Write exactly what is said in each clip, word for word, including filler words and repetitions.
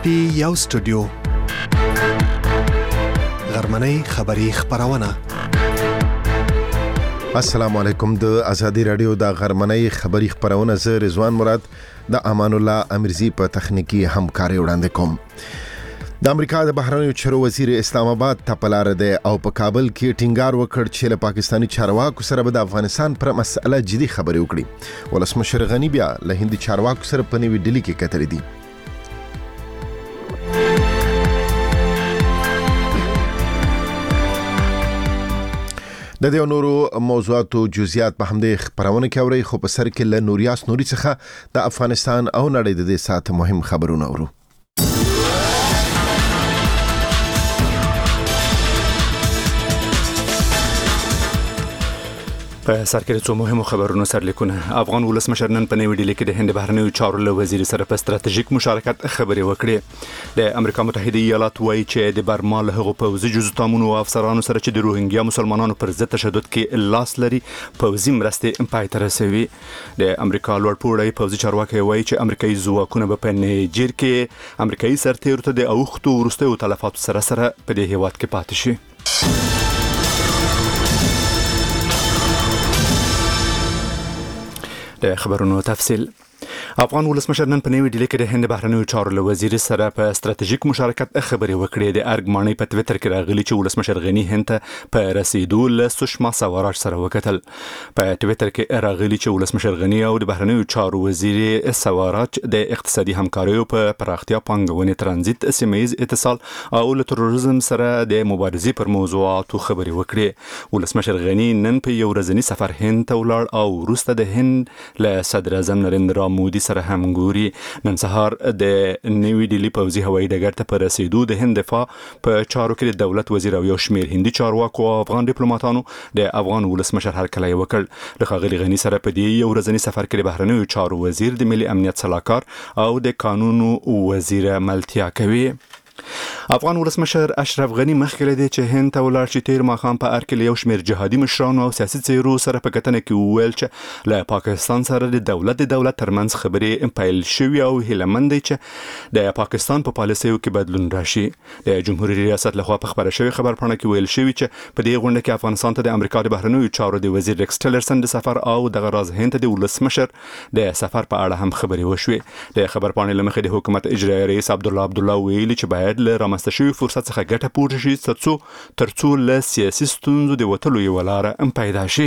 پی یو سټوډیو غرمنۍ خبری خبرونه. السلام علیکم. د ازادي رادیو د غرمنۍ خبری خبرونه زه رضوان مراد د امان الله امرزي په تخنیکی همکاري وړاندې کوم. د امریکا د بهرنیو چارو وزیر اسلام آباد ته پلار دی او په کابل کې ټینګار وکړ چې له پاکستانی چارواکو سره به د افغانستان پر مسله جدي خبرې وکړي. ولسمشر غنی بیا له هندي چارواکو سره په نوې ډیلي کې کتلې دي. د دې نورو موضوعاتو جزئیات په همدې خبرونه کې اوري، خو په سر کې له نوریاس نوري څخه د افغانستان او نړۍ د دې سات مهم خبرونه اورو. په سر کې څو مهمو خبرونو سرلیکونه. افغان ولسمشر نن په نوې ډیلي کې د هند بهرنیو چارو له وزیر سره په ستراتیژیک مشارکت خبرې وکړې. د امریکا متحده ایالات وایي چې د برما له هغو پوځي جزوتامونو او افسرانو سره چې د روهینګیا مسلمانانو پر ضد تشدد کې لاس لري پوځي مرستې پای ته رسوي. د امریکا لوړ پوړی پوځي چارواکي وایي چې امریکایي ځواکونه به په نیجر کې امریکایي سرتیرو ته د اوښتو وروستیو تلفاتو سره سره په دې هیواد کې پاتې شي. د خبرونو تفصیل. افغان ولسمشر نن په نوې ډیلي کې د هند بهرنیو چارو له وزیر سره په ستراتیژیک مشارکت خبرې وکړې. د ارګمانۍ په تویټر کې راغلي چې ولسمشر غنی هند ته په رسیدو له سشما سوراج سره وکتل. په تویټر کې راغلي چې ولسمشر غنی او د بهرنیو چارو وزیر سوراج د اقتصادي همکاریو په پراختیا، پانګونې، ترانزیت، سیمه ییز اتصال او له تروریزم سره د مبارزې پر موضوعاتو خبرې وکړې. ولسمشر غنی نن په یو ورځنی سفر هند ته ولاړ او وروسته د هند له صدر اعظم نریندرا مودي سره هم ګوري. نن سهار د نوې ډیلي پوځي هوایي ډګر ته په رسیدو د هند دفاع په چارو کې د دولت وزیر او یو شمېر هندي چارواکو او افغان ډیپلوماټانو د افغان ولسمشر هرکلی وکړ. له ښاغلي غني سره په دې یو ورځني سفر کې د بهرنیو چارو وزیر، د ملي امنیت سلاکار او د قانونو وزیر ملتیا کوي. افغان ولسمشر اشرف غنی مخکې دی چې هند ته ولاړ شي. تیر ماښام په ارکل یو شمېر جهادي مشرانو او سیاسي څیرو سره په کتنه کې وویل چې له پاکستان سره د دولت د دولت ترمنځ خبرې پیل شوي او هیلهمند دی چې د پاکستان په پالیسیو کې بدلون راشي. د جمهوریت ریاست لخوا په خبره شوی خبرپاڼه کې ویل شوی چې په دې غونډه کې افغانستان ته د امریکا د بهرنیو چارو د وزیر ریکس ټیلرسن د سفر او د غراز هند ته د ولسمشر د سفر په اړه هم خبرې وشوې. د خبرپاڼې لمخې د حکومت اجرایي رئیس عبدالله عبدالله ویلي چې باید له رامنځته شوي فرصت څخه ګټه پورته شي ترڅو ترڅو له سیاسي ستونزو د وتلو یوه لاره پیدا شي.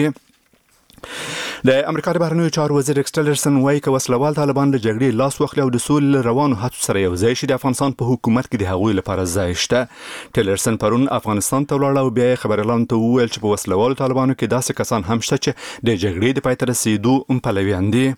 د امریکا د بهرنیو چارو وزیر ریکس ټیلرسن وایي که وسلوال طالبان له جګړې لاس واخلي او د سولې له روانو هڅو سره یو ځای شي، د افغانستان په حکومت کې د هغوی لپاره ځای شته. ټیلرسن پرون افغانستان ته ولاړ او بیا یې خبریالانو ته وویل چې په وسلوالو طالبانو کې داسې کسان هم شته چې د جګړې د پای ته رسیدو پلویان دي.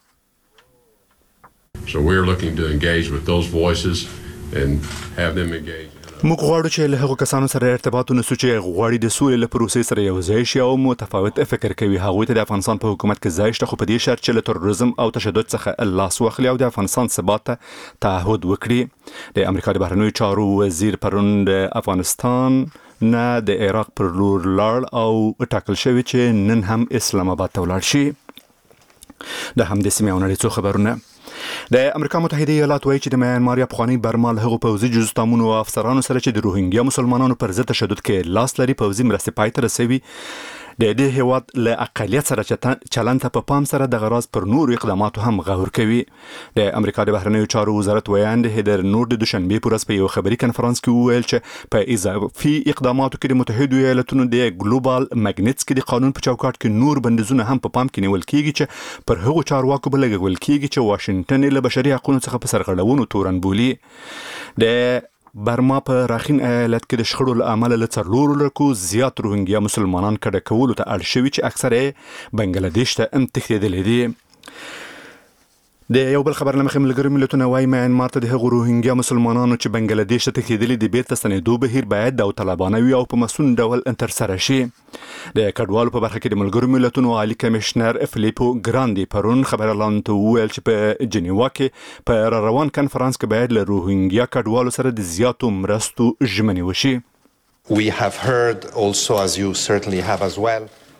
So we're looking to engage with those voices and have them engage. موږ غواړو چې له هغو کسانو سره ارتباط ونیسو چې غواړي د سولې له پروسې سره یو ځای شي او متفاوت فکر کوي. هغوی ته د افغانستان په حکومت کې ځای شته، خو په دې شرط چې له تروریزم او تشدد څخه لاس واخلي او د افغانستان ثبات ته تعهد وکړي. د امریکا د بهرنیو چارو وزیر پرون د افغانستان نه د عراق پر لور لاړ او ټاکل شوی چې نن هم اسلام آباد ته ولاړ شي. د همدې سیمې او نړۍ څو خبرونه. د امریکا متحده ایالات وایي چې د میانمار یا پخوانی برما له هغو پوځي جزوتامونو او افسرانو سره چې د روهینګیا مسلمانانو پر ضد تشدد کې لاس لري پوځي مرستې پای ته رسوي. د دې هیواد له اقلیت سره چلند ته په پام سره د غراز پر نورو اقداماتو هم غور کوي. د امریکا د بهرنیو چارو وزارت ویاند هیدر نور د دوشنبه په ورځ په یو خبري کنفرانس کې وویل چې په اضافي اقداماتو کې د متحده ایالاتونو د ګلوبال ماګنټس کې د قانون په چوکاټ کې نور بندیزونه هم په پام کې نیول کیږي چې پر هغو چارواکو به لګول کیږي چې واشنگټن له بشري حقوقو څخه په سرغړونو تورن بولي. د برما په راخین ایالت کې د شخړو له امله له څلورو لکو زیات روهینګیا مسلمانان کډه کولو ته اړ شوي چې اکثره یې بنګلادیش ته تښتېدلي دي. د یو بل خبر لمخې ملګري ملتونه وایي میانمار ته د هغو روهینګیا مسلمانانو چې بنګلادیش ته تښتېدلي د بیرته ستنېدو بهیر باید داوطلبانه وي او په مسؤل ډول ترسره شي. د کډوالو په برخه کې د ملګرو ملتونو عالی کمشنر فلیپو ګراندي پرون خبریالانو ته وویل چې په جنیوا کې په را روان کنفرانس کې باید له روهینګیا کډوالو سره د زیاتو مرستو ژمنې وشي. We have heard also, as you certainly have as well,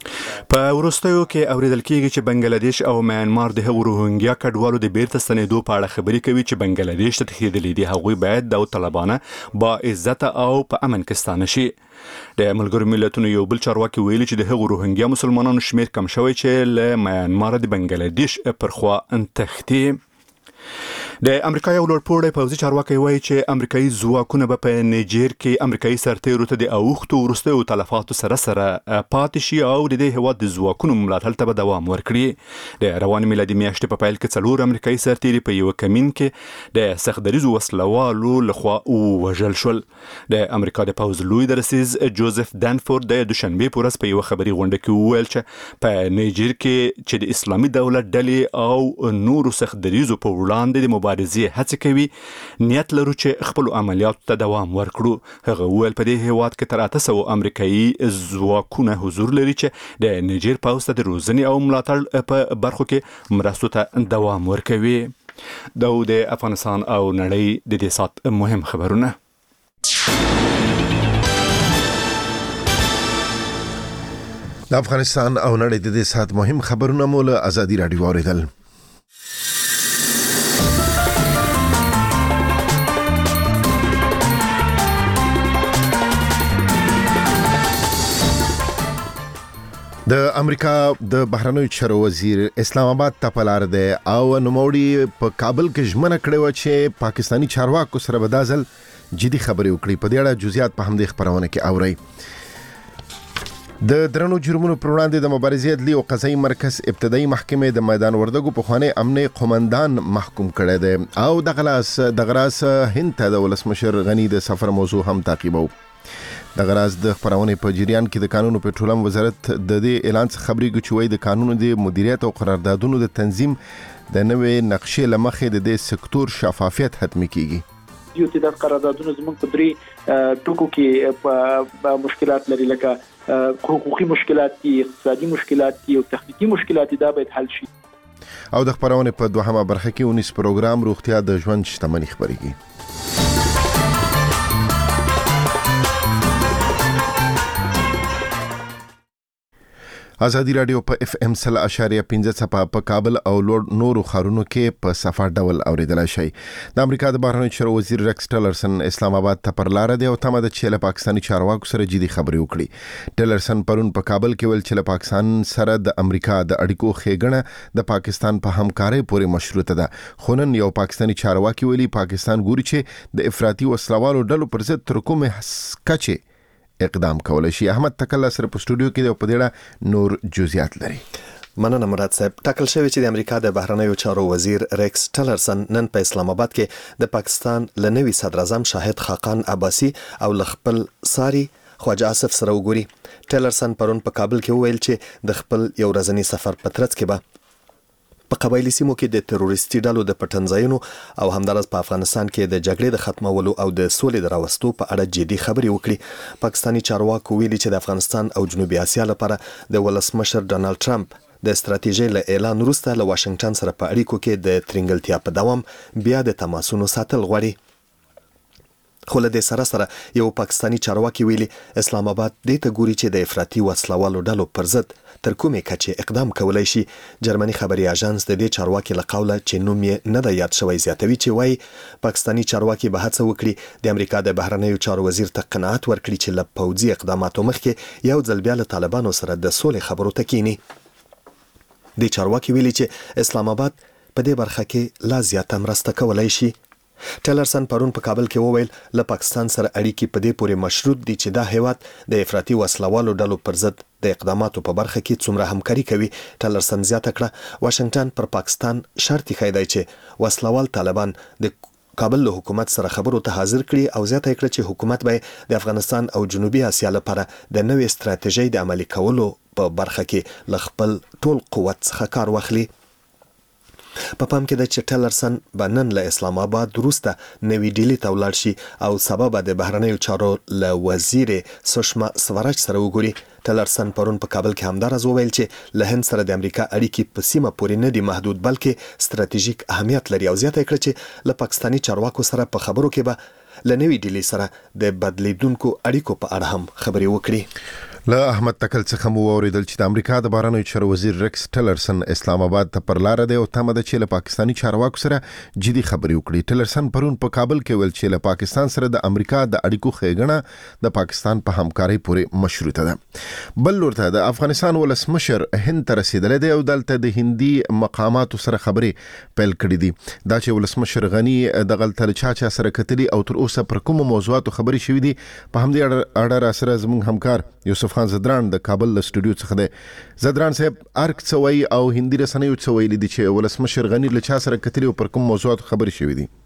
په وروستیو کې اوریدل کېږي چې بنگلاديش او میانمار د هغو روهینګیا کډوالو د بیرته ستنېدو په اړه خبرې کوي چې بنگلاديش ته تښتېدلي دي. هغوی باید داوطلبانه با عزت او په امن کې ستانه شي. د ملګرو ملتونو یو بل چارواکي ویلي چې د هغو روهینګیا مسلمانانو شمیر کم شوی چې له میانمار د بنگلاديش پر خوا تښتي. د امریکا یو لوړپوړی پوځي چارواکي وایي چې امریکایي ځواکونه به په نیجر کې امریکایي سرتیرو ته د اوښتو وروستیو تلفاتو سره سره پاتې شي او د دې هېواد د ځواکونو ملاتړ ته به دوام ورکړي. د روانې میلادي میاشتې په پیل کې څلور امریکایي سرتیري په یوه کمین کې د سختدریزو وسلوالو لخوا ووژل شول. د امریکا د پوځ لوی درسیز جوزف دانفورد د دوشنبې په ورځ په یوه خبري غونډه کې وویل چې په نیجر کې چې د اسلامي دولت ډلې او نورو سختدریزو په وړاندې د مبارزې هڅه کوي، نیت لرو چې خپل عملیاتو ته دوام ورکړو. هغه وویل په دې هېواد کې تر اته سوه امریکایي ځواکونه حضور لري چې د نیجر پوځ ته د روزنې او ملاتړ په برخو کې مرستو ته دوام ورکوي. دا د افغانستان او نړۍ د دې سات مهم خبرونه. د افغانستان او نړۍ د دې سات مهم خبرونه مو له ازادي راډیو اوریدل. د امریکا د بهرنیو چارو وزیر اسلام آباد ته په لار دی او نوموړي په کابل کې ژمنه کړې وه چې پاکستاني چارواکو سره به دا ځل جدي خبرې وکړي. په دې اړه جزئیات په همدې خبرونه کې اورئ. د درنو جرمونو پر وړاندې د مبارزې عدلي او قضایي مرکز ابتدایي محکمې د میدان وردګو پخوانی امني قومندان محکوم کړی دی او دغه لاس دغه راس هند ته د ولسمشر غني د سفر موضوع هم تعقیبو. دغه راز د خبرونې په جریان کې د قانون او پټرولیم وزارت د دې اعلان څخه خبري کوي د قانون د مدیریت او قراردادونو د تنظیم د نوې نقشې لمخې د دې سکتور شفافیت حتمی کیږي. یو چې د قراردادونو زموږ په درې ټکو کې په مشکلات لري، لکه حقوقي مشکلات دي، اقتصادي مشکلات دي او تخنیکی مشکلات دي. دا باید حل شي. او د خبرونې په دوهمه برخه کې اونیس پروګرام روغتیا د ژوند شتمنۍ خبريږي. ازادي راډیو په اف ام سل اشاریه پنځه صفه په کابل او نورو ښارونو کې په صفه ډول اوریدلای شي. د امریکا د بهرنیو چارو وزیر ریکس ټیلرسن اسلام آباد ته پر لار دی او تمه ده چې له پاکستاني چارواکو سره جدي خبرې وکړي. ټیلرسن پرون په کابل کې ویل چې له پاکستان سره د امریکا د اړیکو ښېګڼه د پاکستان په همکارۍ پورې مشروطه ده. خو نن یو پاکستاني چارواکي ویلي پاکستان ګوري چې د افراطي وسلوالو ډلو پر ضد تر کومې کچې اقدام کولای شي. احمد تکل سره په سټوډیو کې د پدېړه نور جزئیات لري. مننه مراد صاحب. ټاکل شوی چې د امریکا د بهرنیو چارو وزیر ریکس ټیلرسن نن په اسلام آباد کې د پاکستان لنوي صدر اعظم شاهد خاقان عباسي او خپل ساري خواجه آصف سره وګوري. ټیلرسن پرون په کابل کې وویل چې د خپل یو ورځنی سفر په ترڅ کې به په قبایلی سیمو کې د تروریستي ډلو د پټنځایونو او همدارس په افغانستان کې د جګړې د ختمولو او د سولې د راوستو په اړه جدي خبرې وکړي. پاکستاني چارواکو ویلي چې د افغانستان او جنوبي اسیا لپاره د ولسمشر ډانلډ ټرمپ د ستراتیژۍ له اعلان وروسته له واشنگټن سره په اړیکو کې د ترنګلتیا په دوام بیا د تماسونو ساتل غواړي. خو له دې سره سره یو پاکستاني چارواکي ویلي اسلام آباد دې ته ګوري چې د افراطي وسلوالو ډلو پر ضد تر کومې کچې اقدام کولای شي. جرمني خبري اژانس د دې چارواکي له قوله چې نوم یې نه د یاد شوی زیاتوي چې وایي پاکستاني چارواکي به هڅه وکړي د امریکا د بهرنیو چارو وزیر ته قناعت ورکړي چې له پوځي اقداماتو مخکې یو ځل بیا له طالبانو سره د سولې خبرو ته کینی. د چارواکي ویلي چې اسلام آباد په دې برخه کې لا زیاته مرسته کولای شي. ټیلرسن پرون په کابل کې وویل له پاکستان سره اړیکې په دې پورې مشروط دي چې دا هیواد د افراطي وسلوالو ډلو پر ضد د اقداماتو په برخه کې څومره همکاري کوي. ټیلرسن زیاته کړه واشنگټن پر پاکستان شرط ایښی دی چې وسلوال طالبان د کابل له حکومت سره خبرو ته حاضر کړي او زیاته کړه چې حکومت به د افغانستان او جنوبي اسیا لپاره د نوې ستراتیژۍ د عملي کولو په برخه کې ل خپل ټول قوت څخه کار واخلي. په پام کې د چې ټیلرسن بنن له اسلام آباد وروسته نوی ډیلی ته ولاړ شي او سبب د بهرنیو چارو له وزیر سشما سوراج سره وګوري. ټیلرسن پرون په کابل کې همدارز وویل چې له هند سره د امریکا اړیکې په سیمه پورې نه دي محدود بلکې ستراتیژیک اهمیت لري او زیاته کړه چې له پاکستاني چارواکو سره په خبرو کې به له نوی ډیلی سره د بدلیدونکو اړیکو په اړه هم خبرې وکړي. له احمد تکل څخه مو اوریدل چې د امریکا د بهرنیو چارو وزیر ریکس ټلرسن اسلام آباد ته پر لار دی او تمه ده چې له پاکستاني چارواکو سره جدي خبرې وکړي. ټلرسن پرون په کابل کې ویل چې له پاکستان سره د امریکا د اړیکو ښېګڼه د پاکستان په همکارۍ پورې مشروطه ده. بل لورته د افغانستان ولسمشر هند ته رسیدلی دی او دلته د هندي مقاماتو سره خبرې پیل کړې دي. دا چې ولسمشر غني دغلته چا چا سره کتلي او تر اوسه پر کومو موضوعاتو خبرې شوې دي، په همدې اړه را سره زموږ همکار یوسف خان زدران د کابل له سټوډیو څخه دی. زدران صاحب، ارګ څه وایي او هندي رسنیو څه ویلي دي چې ولسمشر غني له چا سره کتلي او پر کوم موضوعاتو خبرې شوې دي؟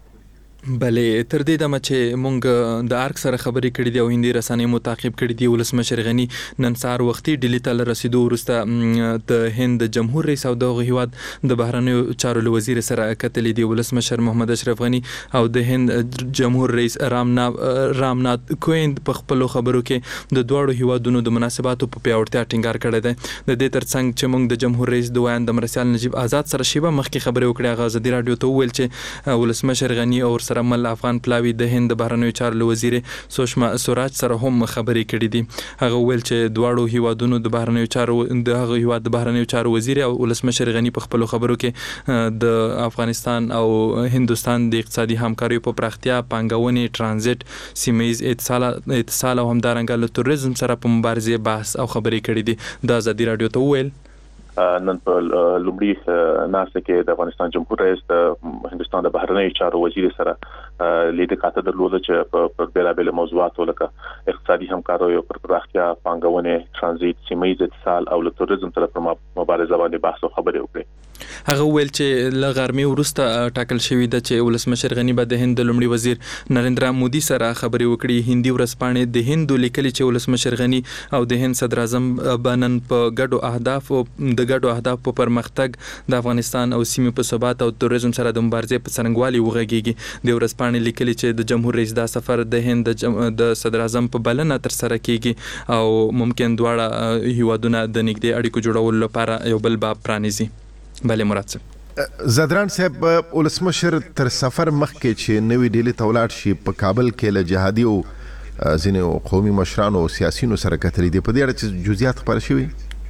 بلې تر دې دمه چې مونږ د ارګ سره خبرې کړې دي او هندي رسنۍ مو تعقیب کړي دي، ولسمشر غني نن سهار وختي ډیلي ته رسیدو وروسته د هند جمهور رئیس او دغه هیواد د بهرنیو چارو له وزیر سره کتلې دي. ولسمشر محمد اشرف غني او د هند جمهور رئیس رامنا رامنات کوویند په خپل خبرو کې د دوه هیوادونو د مناسباتو په پیاوړتیا ټینګار کړی دی. د دې ترڅنګ چې مونږ د جمهور رئیس د ویاند مرسیال نجیب آزاد سره شیبه مخکې خبرې وکړې، هغه ازادي رادیو ته وویل چې ولسمشر غني او سره مل افغان پلاوی د هند بهرنیو چارو وزیر سوشما سوراج سره هم خبرې کړې دي. هغه ویل چې دواړو هیوادونو د بهرنیو چارو د هغه هیواد د بهرنیو چارو وزیر او ولسمشر غني په خپل خبرو کې د افغانستان او هندستان د اقتصادي همکارۍ په پراختیا، پانګونې، ترانزیت، سیمه‌ایز اتصال اتصال او همدارنګه له توریزم سره په مبارزې بحث او خبرې کړې دي. د ازادي رادیو ته ویل نن په لومړي ناسته کې د افغانستان جمهور رئیس د هندستان د بهرنیو چارو وزیر سره لیدل کاته درلوده چې په بیلابل موضوعاتو لکه اقتصادي همکارۍ پر پراختیا، پانګونې، ترانزیت، سیمه‌ایز اتصال او له توریزم سره په مبارزه باندې بحث او خبرې وکړي. هغه ویل چې له غرمې وروسته ټاکل شوی د چې ولسمشر غني به د هند لومړي وزیر نریندرا مودي سره خبرې وکړي. هندي ورځپاڼې د هند لیکلي چې ولسمشر غني او د هند صدر اعظم بنن په ګډو اهداف او د ګډو اهداف په پرمختګ د افغانستان او سیمې په ثبات او توریزم سره د مبارزې په څرنګوالي وغږیږي. د ورځپاڼې لیکلي چې د جمهور رئیس دا سفر د هند د صدر اعظم په بلنه تر سره کیږي او ممکن دواړه هیوادونه د نږدې اړیکو جوړولو لپاره یو بل باب پرانیزي. بله مراد صاحب. زدران صاحب، ولسمشر تر سفر مخکې چې نوې ډیلي ته ولاړ شي په کابل کې له جهادي او ځینې قومي مشرانو او سیاسیونو سره کتلې دي، په دې اړه چې جزئیات خبر شوي؟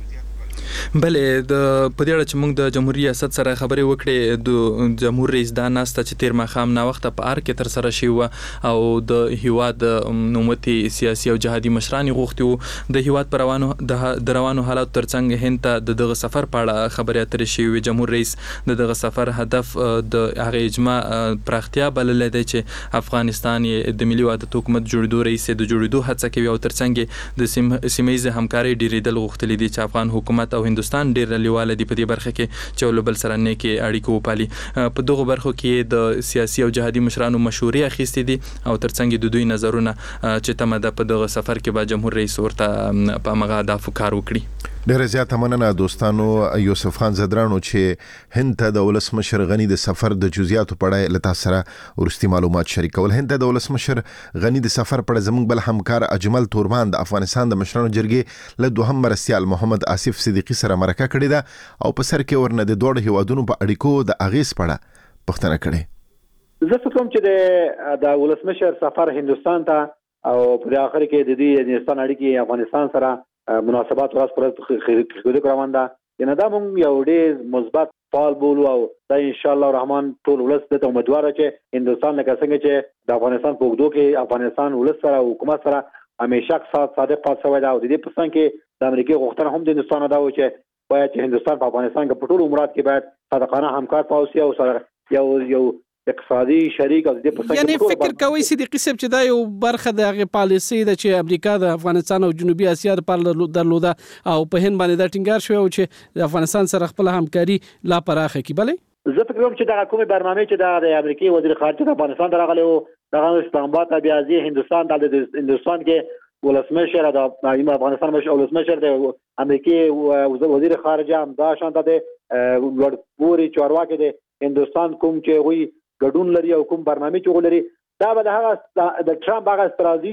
بلې د په دې اړه چې موږ د جمهوریت ریاست سره خبرې وکړې، د جمهور رئیس دا ناسته چې تیر ماښام نا وخته په ارګ کې تر سره شوې وه او د هیواد نوموتي سیاسي او جهادي مشران غوښتي وو د هیواد پر روانو د روانو حالاتو ترڅنګ هند ته د دغه سفر په اړه خبرې اترې شوې. جمهور رئیس د دغه سفر هدف د هغه اجماع پراختیا بللی دی چې افغانستان یې د ملي وحدت حکومت جوړېدو رئیس د جوړېدو هڅه کوي او ترڅنګ د سیمه ییزې همکارۍ ډېرېدل غوښتلي دي چې افغان حکومت او هندستان ډېر لیواله دي په دې برخه کې چې له بل سره نیکې اړیکې وپالي. په دغه برخو کې د سیاسي او جهادي مشرانو مشورې اخیستې دي او ترڅنګ د دوی نظرونه چې تمه ده په دغه سفر کې به جمهور رئیس ورته په هغه اهدافو کار وکړي. ډېره زیاته مننه دوستانو. یوسف خان زدرانو چې هند ته د ولسمشر غني د سفر د جزئیاتو په اړه له تاسو سره وروستي معلومات شریکول. هند ته د ولسمشر غني د سفر په اړه زموږ بل همکار اجمل تورمان د افغانستان د مشرانو جرګې له دوهم مرستیال محمد آصف صدیقي سره مرکه کړې ده او په سر کې ورنه د دوه هیوادونو په اړیکو د اغیز په اړه پوښتنه کړې. زه فکر کوم چې د ولسمشر سفر هندستان ته او په اخر کې د دې هندستان اړیکې افغانستان سره مناسبات ورځ پر ورځ خېدو روان ده. ینه دا موږ یو ډېر مثبت فعال بولو او دا ان شاء الله الرحمن ټول ولس د امیدوار چې هندستان لکه څنګه چې د افغانستان په وګړو کې افغانستان ولس سره حکومت سره همیشه صادق پاتې شوی دا او د دې په څنګ کې د امریکای غوښتنه هم د هندستان دا و چې باید چې هندستان په افغانستان کې په ټولو امورات کې باید صادقانه همکار پاوسي او سره یو یو اقتصادي شریک او د دې په څنګ یعنی فکر کوي صدیقي صاحب چې دا یو برخه د هغه پالیسي ده چې امریکا د افغانستان او جنوبي اسیا لپاره درلوده او په هند باندې دا ټینګار شوی او چې د افغانستان سره خپل همکاري لا پراخه کی. بلې زه فکر کوم چې دا کومه برنامه چې د امریکای وزیر خارجه د افغانستان درغله او د اسلام آباد ته بیا ځي هندستان د هندستان کې ولسمشر د افغانستان مش ولسمشر د امریکای وزیر خارجه هم دا شانته د لوړ پوري چارواکي د هندستان کوم چې وي ګډون لري او کوم برنامه چې ولري دا به هغه د ټرمپ هغه استراتیژي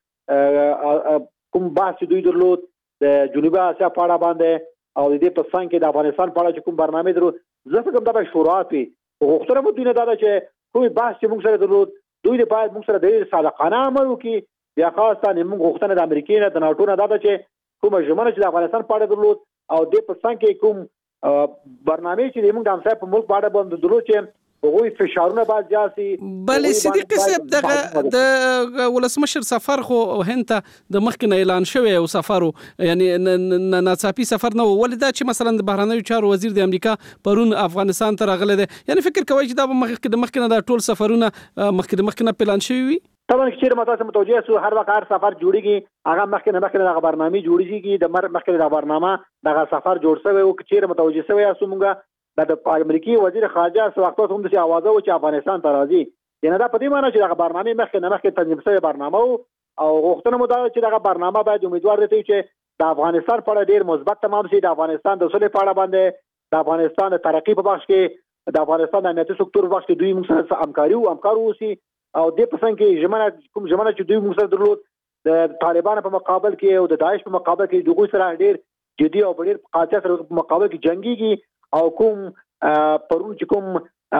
چې کوم بحث دوی درلود د جنوبي اسیا په اړه باندې او د دې په څنګ کې د افغانستان په اړه چې کوم برنامه درو زه فکر کوم دا به شورات وي. غوښتنه مو دوی نه دا چې کوم بحث چې موږ سره درلود دوی د باید موږ سره د صادقانه عمل وکړي بیا خاصه موږ غوښتنه د امریکا نه د ناتو نه دا چې کومه ژمنه چې د افغانستان په اړه درلود او د پسند کې کوم برنامه چې موږ د همسایه په ملک په اړه باندې درلود چې هغوی فشارونه باید جاسي. بلې صدیق صاحب دغه د ولسمشر سفر خو هند ته د مخکې نه اعلان شوی او سفر یعنی ناڅاپي سفر نه ولې دا چې مثلا د بهرنیو چارو وزیر د امریکا پرون افغانستان ته راغلی دی یعنی فکر کوي چې دا مخکې د مخکې نه د ټول سفرونه مخکې د مخکې نه پلان شوی وي. طبعا چې متاسف متوجه سو هر وخت هر سفر جوړیږي هغه مخکې نه مخکې د برنامه جوړیږي د مر مخکې د برنامه دغه سفر جوړ شوی او چې متوجه شوی اسو مونږه د امریکای وزیر خارجه سو وخت هم د اوازه و چې افغانستان ته راځي ینه دا په دې معنی چې دغه برنامه مخکې نه مخکې تنظیم شوی برنامه او غوښتنه مو دا چې دغه برنامه باید امیدوار دي چې د افغانستان په اړه ډیر مثبت تمام شي د افغانستان د اصول په اړه باندې د افغانستان د ترقی په بخش کې د افغانستان د امنیتي سکتور په بخش کې دوی موږ سره همکاري او همکار وسی او د پسند کې ژمنه کوم ژمنه چې دوی موږ سره درلود د طالبانو په مقابل کې او د داعش په مقابل کې دوی سره ډیر جدي او ډیر قاطع سره په مقابل کې جنگيږي او کوم پرون چې کوم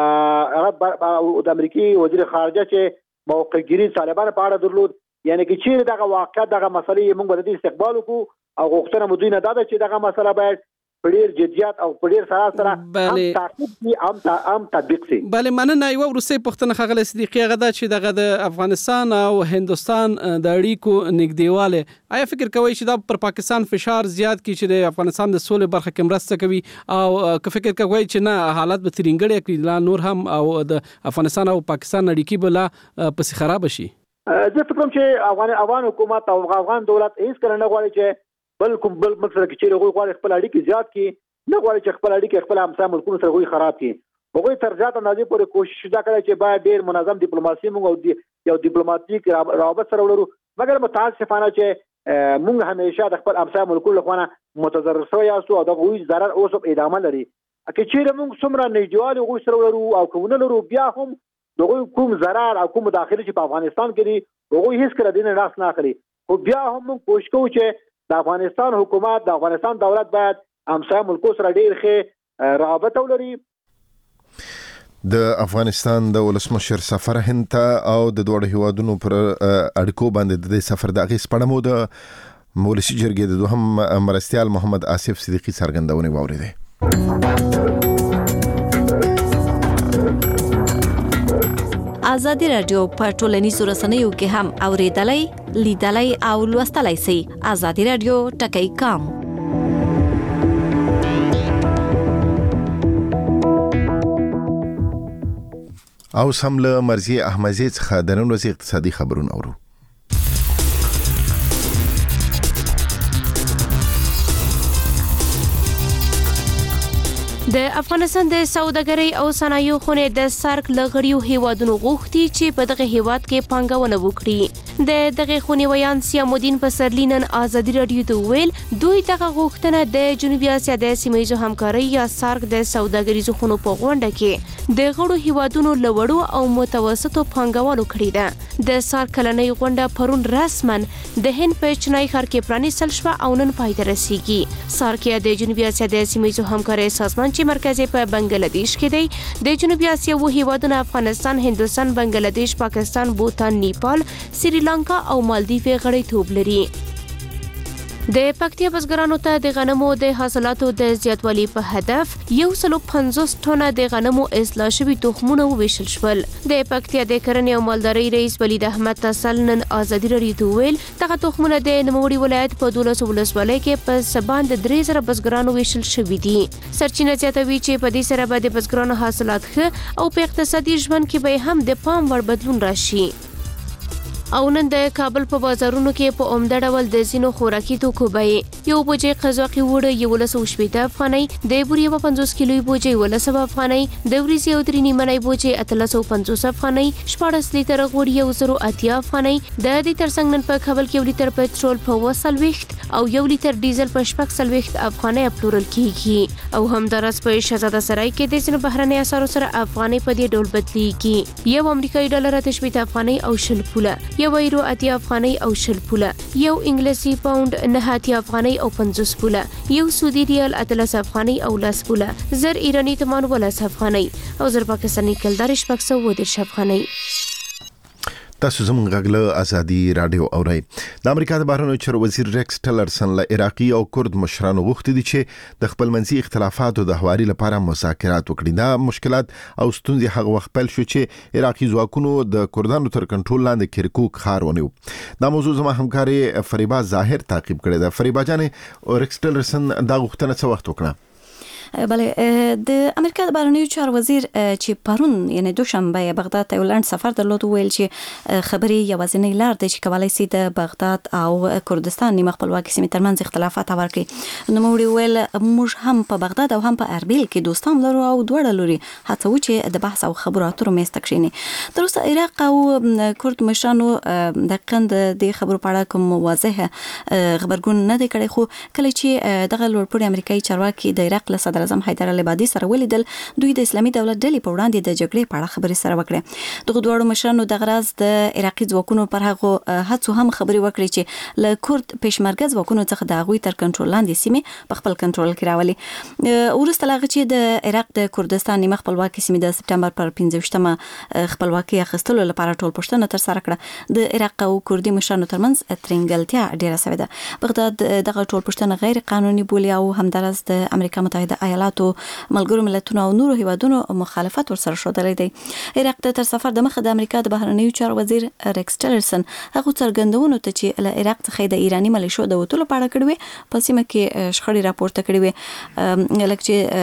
هغه د امریکای وزیر خارجه چې موقعګری طالبانو په اړه درلود یعنی کې چې دغه واقعیت دغه مسلې موږ د استقبال وکړو او غوښتنه مو دوی نه ده چې دغه مسله باید پډیر جديات او پډیر سره سره هم تعقیب کی هم هم تطبیق شي. بله مننه یو ورسې پښتنه خغل صدیقی غدا چې دغه د افغانستان او هندستان د اړیکو نږدېواله آیا فکر کوي چې دا پر پاکستان فشار زیات کی چې د افغانستان د سولې برخه کې مرسته کوي او که فکر کوي چې نه حالات به ترنګړی کړي لا نور هم او د افغانستان او پاکستان اړیکې بلا پس خراب شي؟ زه فکر کوم چې افغان افغان حکومت او افغان دولت هیڅ کله نه غواړي چې بل کوم بل مقصد کې چې هغوی غواړي خپل اړیکې زیات کړي نه غواړي چې خپل اړیکې خپل همسایه ملکونو سره هغوی خراب کړي هغوی تر زیاته اندازې پورې کوشش دا کوي چې باید ډېر منظم ډیپلوماسي موږ او یو ډیپلوماټیک روابط سره ولرو مګر متاسفانه چې موږ همیشه د خپل همسایه ملکونو لخوا متضرر شوي یاستو او د هغوی ضرر اوس هم ادامه لري که چیرې موږ څومره نږدېوالي هغوی سره ولرو او که ونه لرو بیا هم د هغوی کوم ضرر او کوم مداخلې چې په افغانستان کې دي هغوی هېڅکله دې نه لاس نه اخلي خو بیا هم موږ کوشش کوو چې د افغانستان حکومت د افغانستان دولت باید همسایه ملکو سره ډیر ښه رابطه ولري. د افغانستان د ولسمشر سفر هند ته او د دوه هیوادونو پر اړیکو باندې د سفر د اغیز پړه مو د مولسي جرګې د دوهم مرستیال محمد آصف صدیقی څرګندونه واوریده. ازادي رادیو په ټولنیزو رسنیو کې هم اوریدلای لیدلای او لوستلای شئ. ازادي رادیو ټکی کام او سم له مرزي احمدزي څخه د نن ورځې اقتصادي خبرونه اورو. د افغانستان د سوداګرۍ او صنایعو خونې د سارک لغړیو هیوادونو غوښتي چې په دغه هیواد کې پانګونه وکړي. د دغه خونې ویان سیام الدین پسرلی نن ازادي رادیو ته ویل دوی دغه غوښتنه د جنوبي اسیا د سیمه‌ییزو همکارۍ یا سارک د سوداګریزو خونو په غونډه کې د غړو هیوادونو لوړو او متوسطو پانګوالو کړې ده. د سارک کلنۍ غونډه پرون رسما د هند په چنای ښار کې پرانیستل شوه او نن پای ته رسیږي. سارک یا د جنوبي اسیا د سیمه‌ییزو همکارۍ سازمان چې مرکز په بنگلاديش کې دی د جنوبي اسیا و هیوادونو افغانستان، هندوستان، بنگلاديش، پاکستان، بوتان، نیپال، سریلانکا او مالدیف غړیتوب لري. د پکتیا بزګرانو ته د غنمو د حاصلاتو د زیاتوالي په هدف یو سل او پنځوس ټنه د غنمو اصلاح شوي تخمونه وویشل شول. د پکتیا د کرنې او مالدارۍ رئیس ولید احمد تسل نن ازادي رادیو ته ویل دغه تخمونه د نوموړي ولایت په دولس ولسوالۍ کې په سبان د درې زره بزګرانو ویشل شوي دي. سرچینه زیاتوي چې په دې سره به د بزګرانو حاصلات ښه او په اقتصادي ژوند کې به هم د پام وړ بدلون راشي. او نن د کابل په بازارونو کې په عمده ډول د ځینو خوراکي توکو بیې یو بوجۍ قزاقي وړه یولس او شپېته افغانۍ، د بورې یوه پنځوس کیلوي بوجۍ یولس سوه افغانۍ، د وریځې یو درې نیمنۍ بوجۍ اتلس سوه پنځوس افغانۍ، شپاړس لیتره غوړ یو زرو اتیا افغانۍ، د دې ترڅنګ نن په کابل کې یو لیتر پټرول په اووه څلوېښت او یو لیتر ډیزل په شپږ څلوېښت افغانۍ پلورل کیږي. او همداراز په شهزاده سرای کې د ځینو بهرنۍ اسعارو سره افغانۍ په دې ډول بدلیږي. یو امریکایي ډالر اته شپېته افغانۍ او شل پوله، یو ایرو اتیا افغانۍ او شل پوله، یو انګلیسي پاوند نه اتیا افغانۍ او پنځوس پوله، یو سعودي ریال اتلس افغانۍ او لس پوله، زر ایرانی تمان ولس افغانۍ او زر پاکستاني کلدار شپږ سوه اووه دېرش افغانۍ. تاسو زموږ غږ ازادي رادیو اورئ. د امریکا د بهرنیو چارو وزیر ریکس ټلرسن له عراقي او کورد مشرانو غوښتي دي چې د خپل منځي اختلافاتو د هواري لپاره مذاکرات وکړي. دا مشکلات او ستونزې هغه وخت پیل شو چې عراقي ځواکونو د کردانو تر کنټرول لاندې کرکوک ښار ونیو. دا موضوع زما همکاري فریبا ظاهر تعقیب کړې ده. فریبا جانې ریکس ټلرسن دا غوښتنه څه وخت وکړه؟ بله د امریکا د بهرنیو چارو وزیر چې پرون یعنی دوشنبه بغداد ته ولند سفر درلود ویل چې خبري یوازینی لار د چې کولای سي د بغداد او کردستان نیمه خپلواکي سیمې ترمنځ اختلافات هوار کړي. نو موږ ویل موږ هم په بغداد او هم په اربیل کې دوستان لرو او دواړه لوري هڅه و چې د بحث او خبرو اترو مېز تکشيني. تر اوسه عراق او کورد مشرانو د قند د خبرو په اړه کوم واضح خبرګون نه دی کړی، خو کله چې دغه لوړپوړي امریکایي چارواکي د عراق له اعظم حیدر العبادي سره ولیدل، دوی د اسلامي دولت ډلې په وړاندې د جګړې په اړه خبرې سره وکړې. دغه دوه مشرانو د غراز د عراقي ځواکونو پر هغه هڅو هم خبرې وکړې چې له کورد پېشمرګه ځواکونو څخه د هغوی تر کنټرول لاندې سیمې په خپل کنټرول کې راولي. ورسته لاغه چې د عراق د کردستان نیمه خپلواکي سیمې د سپټمبر پر پنځه خپلواکي اخیستلو لپاره ټول پوښتنه تر سره کړه. د عراق او کردي مشرانو ترمنځ ترنګلتیا ډیره شوې ده. بغداد دغه ټول پوښتنه غیر قانوني بولي او همدارس د امریکا متحده ایالاتو ملګرو ملتونو او نورو هیوادونو مخالفت ورسره شودلې دی. عراق ته تر سفر د مخه د امریکا د بهرنیو چارو وزیر ریکس ټلرسن هغه څرګندونه ته چې له عراق څخه د ایرانی ملیشو د وټولو په اړه کړوي په سیمه کې شخړې راپورته کړې وي. لکه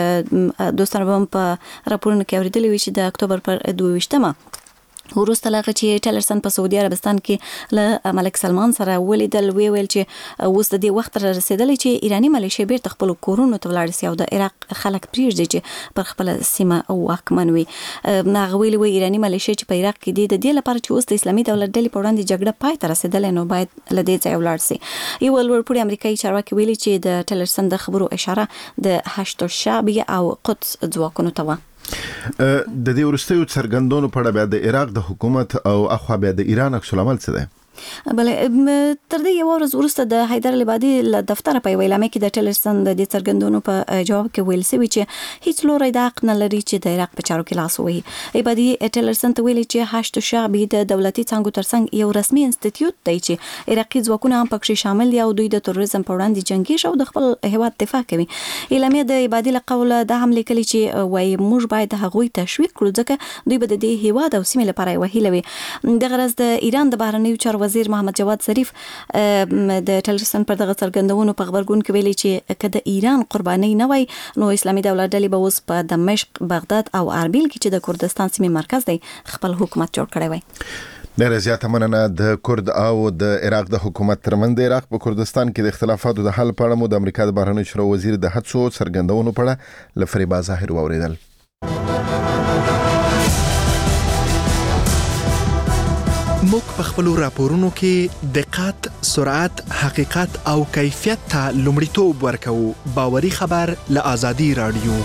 چې دوستانو هم په راپورونو کې اوریدلي وي چې د اکتوبر پر دوه ویشتمه ورسته لاغه چې ټلرسن په سعودي عربستان کې له ملک سلمان سره ولیدل، وی ویل چې اوس د دې وخت را رسیدلی چې ایرانی ملیشیا بیرته خپل کورونو ته ولاړ شي او د عراق خلک پریږدي چې پر خپل سیمه او واکمن وي. هغه ویلي وی ایرانی ملیشیا چې په عراق کې دي د دې لپاره چې اوس د اسلامي دولت ډلې په وړاندې جګړه پای ته رسیدلې نو باید له دې ځای ولاړ شي. یو لوړپوړي امریکایي چارواکي ویلي چې د ټلرسن د خبرو اشاره د هشت الشعب او قدس ځواکونو ته و. د دې ورستیو څرګندونو په اړه بیا د عراق د حکومت او اخوا بیا د ایران عکس العمل څه دی؟ بله تر دې یو ورځ وروسته د حیدر العبادي له دفتر په ویلامه کې د ټلرسن د دې څرګندونو په جواب کې ویل سوي چې هیڅ لوري د حق نه لري چې د عراق په چارو کې لاس ووهي. عبادي ټلرسن ته ویلي چې هشت شعبي د دولتي څنګه ترڅنګ یو رسمي انسټیټیوټ دی چې عراقي ځواکونه هم پکې شامل دي او دوی د تروریزم په وړاندې جنگي شو د خپل هیواد دفاع کوي. اعلامیه د عبادي له قوله د هم لیکلي چې وایي موږ باید هغوی تشویق کړو ځکه دوی به د دې هیواد او سیمې لپاره یو هیله وي. د غرض د ایران د بهرنیو چارو وزیر محمد جواد ظریف د ټلرسن پر دغه څرګندونو په خبرګون کې ویلي چې کله ایران قرباني نه وای نو اسلامي دولت ډلې به اوس په دمشق، بغداد او اربیل کې چې د کردستان سیمې مرکز دی خپل حکومت جوړ کړی وای. ډېر زیاته مننه. د کورد او د عراق د حکومت ترمنځ د عراق په کردستان کې د اختلافاتو د حل په اړه مو د امریکا د بهرنیو چارو وزیر د هڅو څرګندونو په اړه له فریبا ظاهر واوریدل. موږ په خپل راپورونو کې دقت، سرعت، حقیقت او کیفیت ته لومړیتوب ورکوو. باوري خبر له ازادي رادیو.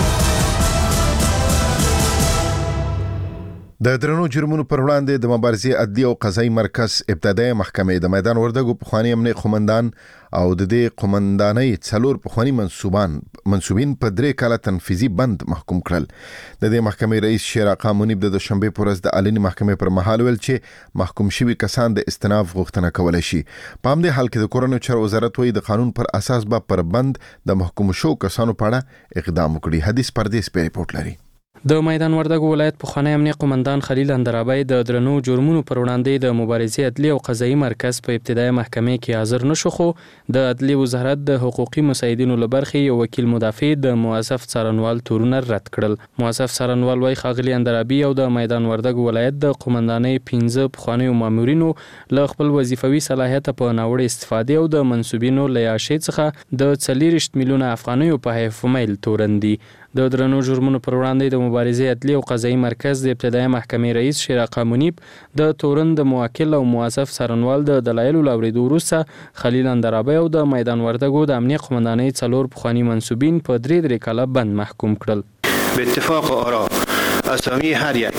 د درنو جرمونو پر وړاندې د مبارزې عدلي او قضایي مرکز ابتدایي محکمې د میدان وردګو پخوانی امنیه قومندان او د دې قومندانۍ څلور پخوانی منصوبان منصوبین په درې کاله تنفیذي بند محکوم کړل. د دې محکمې رئیس شیر آقا منیب د دوشنبه پر ورځ د علني محکمې پر مهال ویل چې محکوم شوي کسان د استئناف غوښتنه کولای شي. په همدې حال کې د کورنیو چارو وزارت وایي د قانون پر اساس به پر بند د محکوم شو کسانو په اړه اقدام وکړي. حدیث پردیس په ریپورت لري. د میدان وردګو ولایت پخوانی امنیه قومندان خلیل اندرابی د درنو جرمونو پر وړاندې د مبارزې عدلي او قضایي مرکز په ابتدایي محکمې کې حاضر نشو، خو د عدلي وزارت د حقوقي مساعدینو لبرخي یو وکیل مدافع د موظف څارنوال تورونه رد کړل. موظف څارنوال وايي ښاغلي اندرابی او د میدان وردګو ولایت د قومندانۍ پنځه پخوانیو مامورینو له خپل وظیفوي صلاحیت په ناوړه استفادې او د منصوبینو له یاشې څخه د څلوېښت میلیونه افغانیو په حیف میل تورندي. د درنو جرمونو پر وړاندې د مبارزې عدلي او قضایي مرکز د ابتدایي محکمې رئیس شیر آقا منیب د تورن د موکل او موظف څارنوال د دلایلو لاوریدو وروسته خلیل اندرابی او د میدان وردګو د امنیه قومندانۍ څلور پخواني منصوبین په درې درې کاله بند محکوم کړل. به اتفاق آرا اسامی هر یک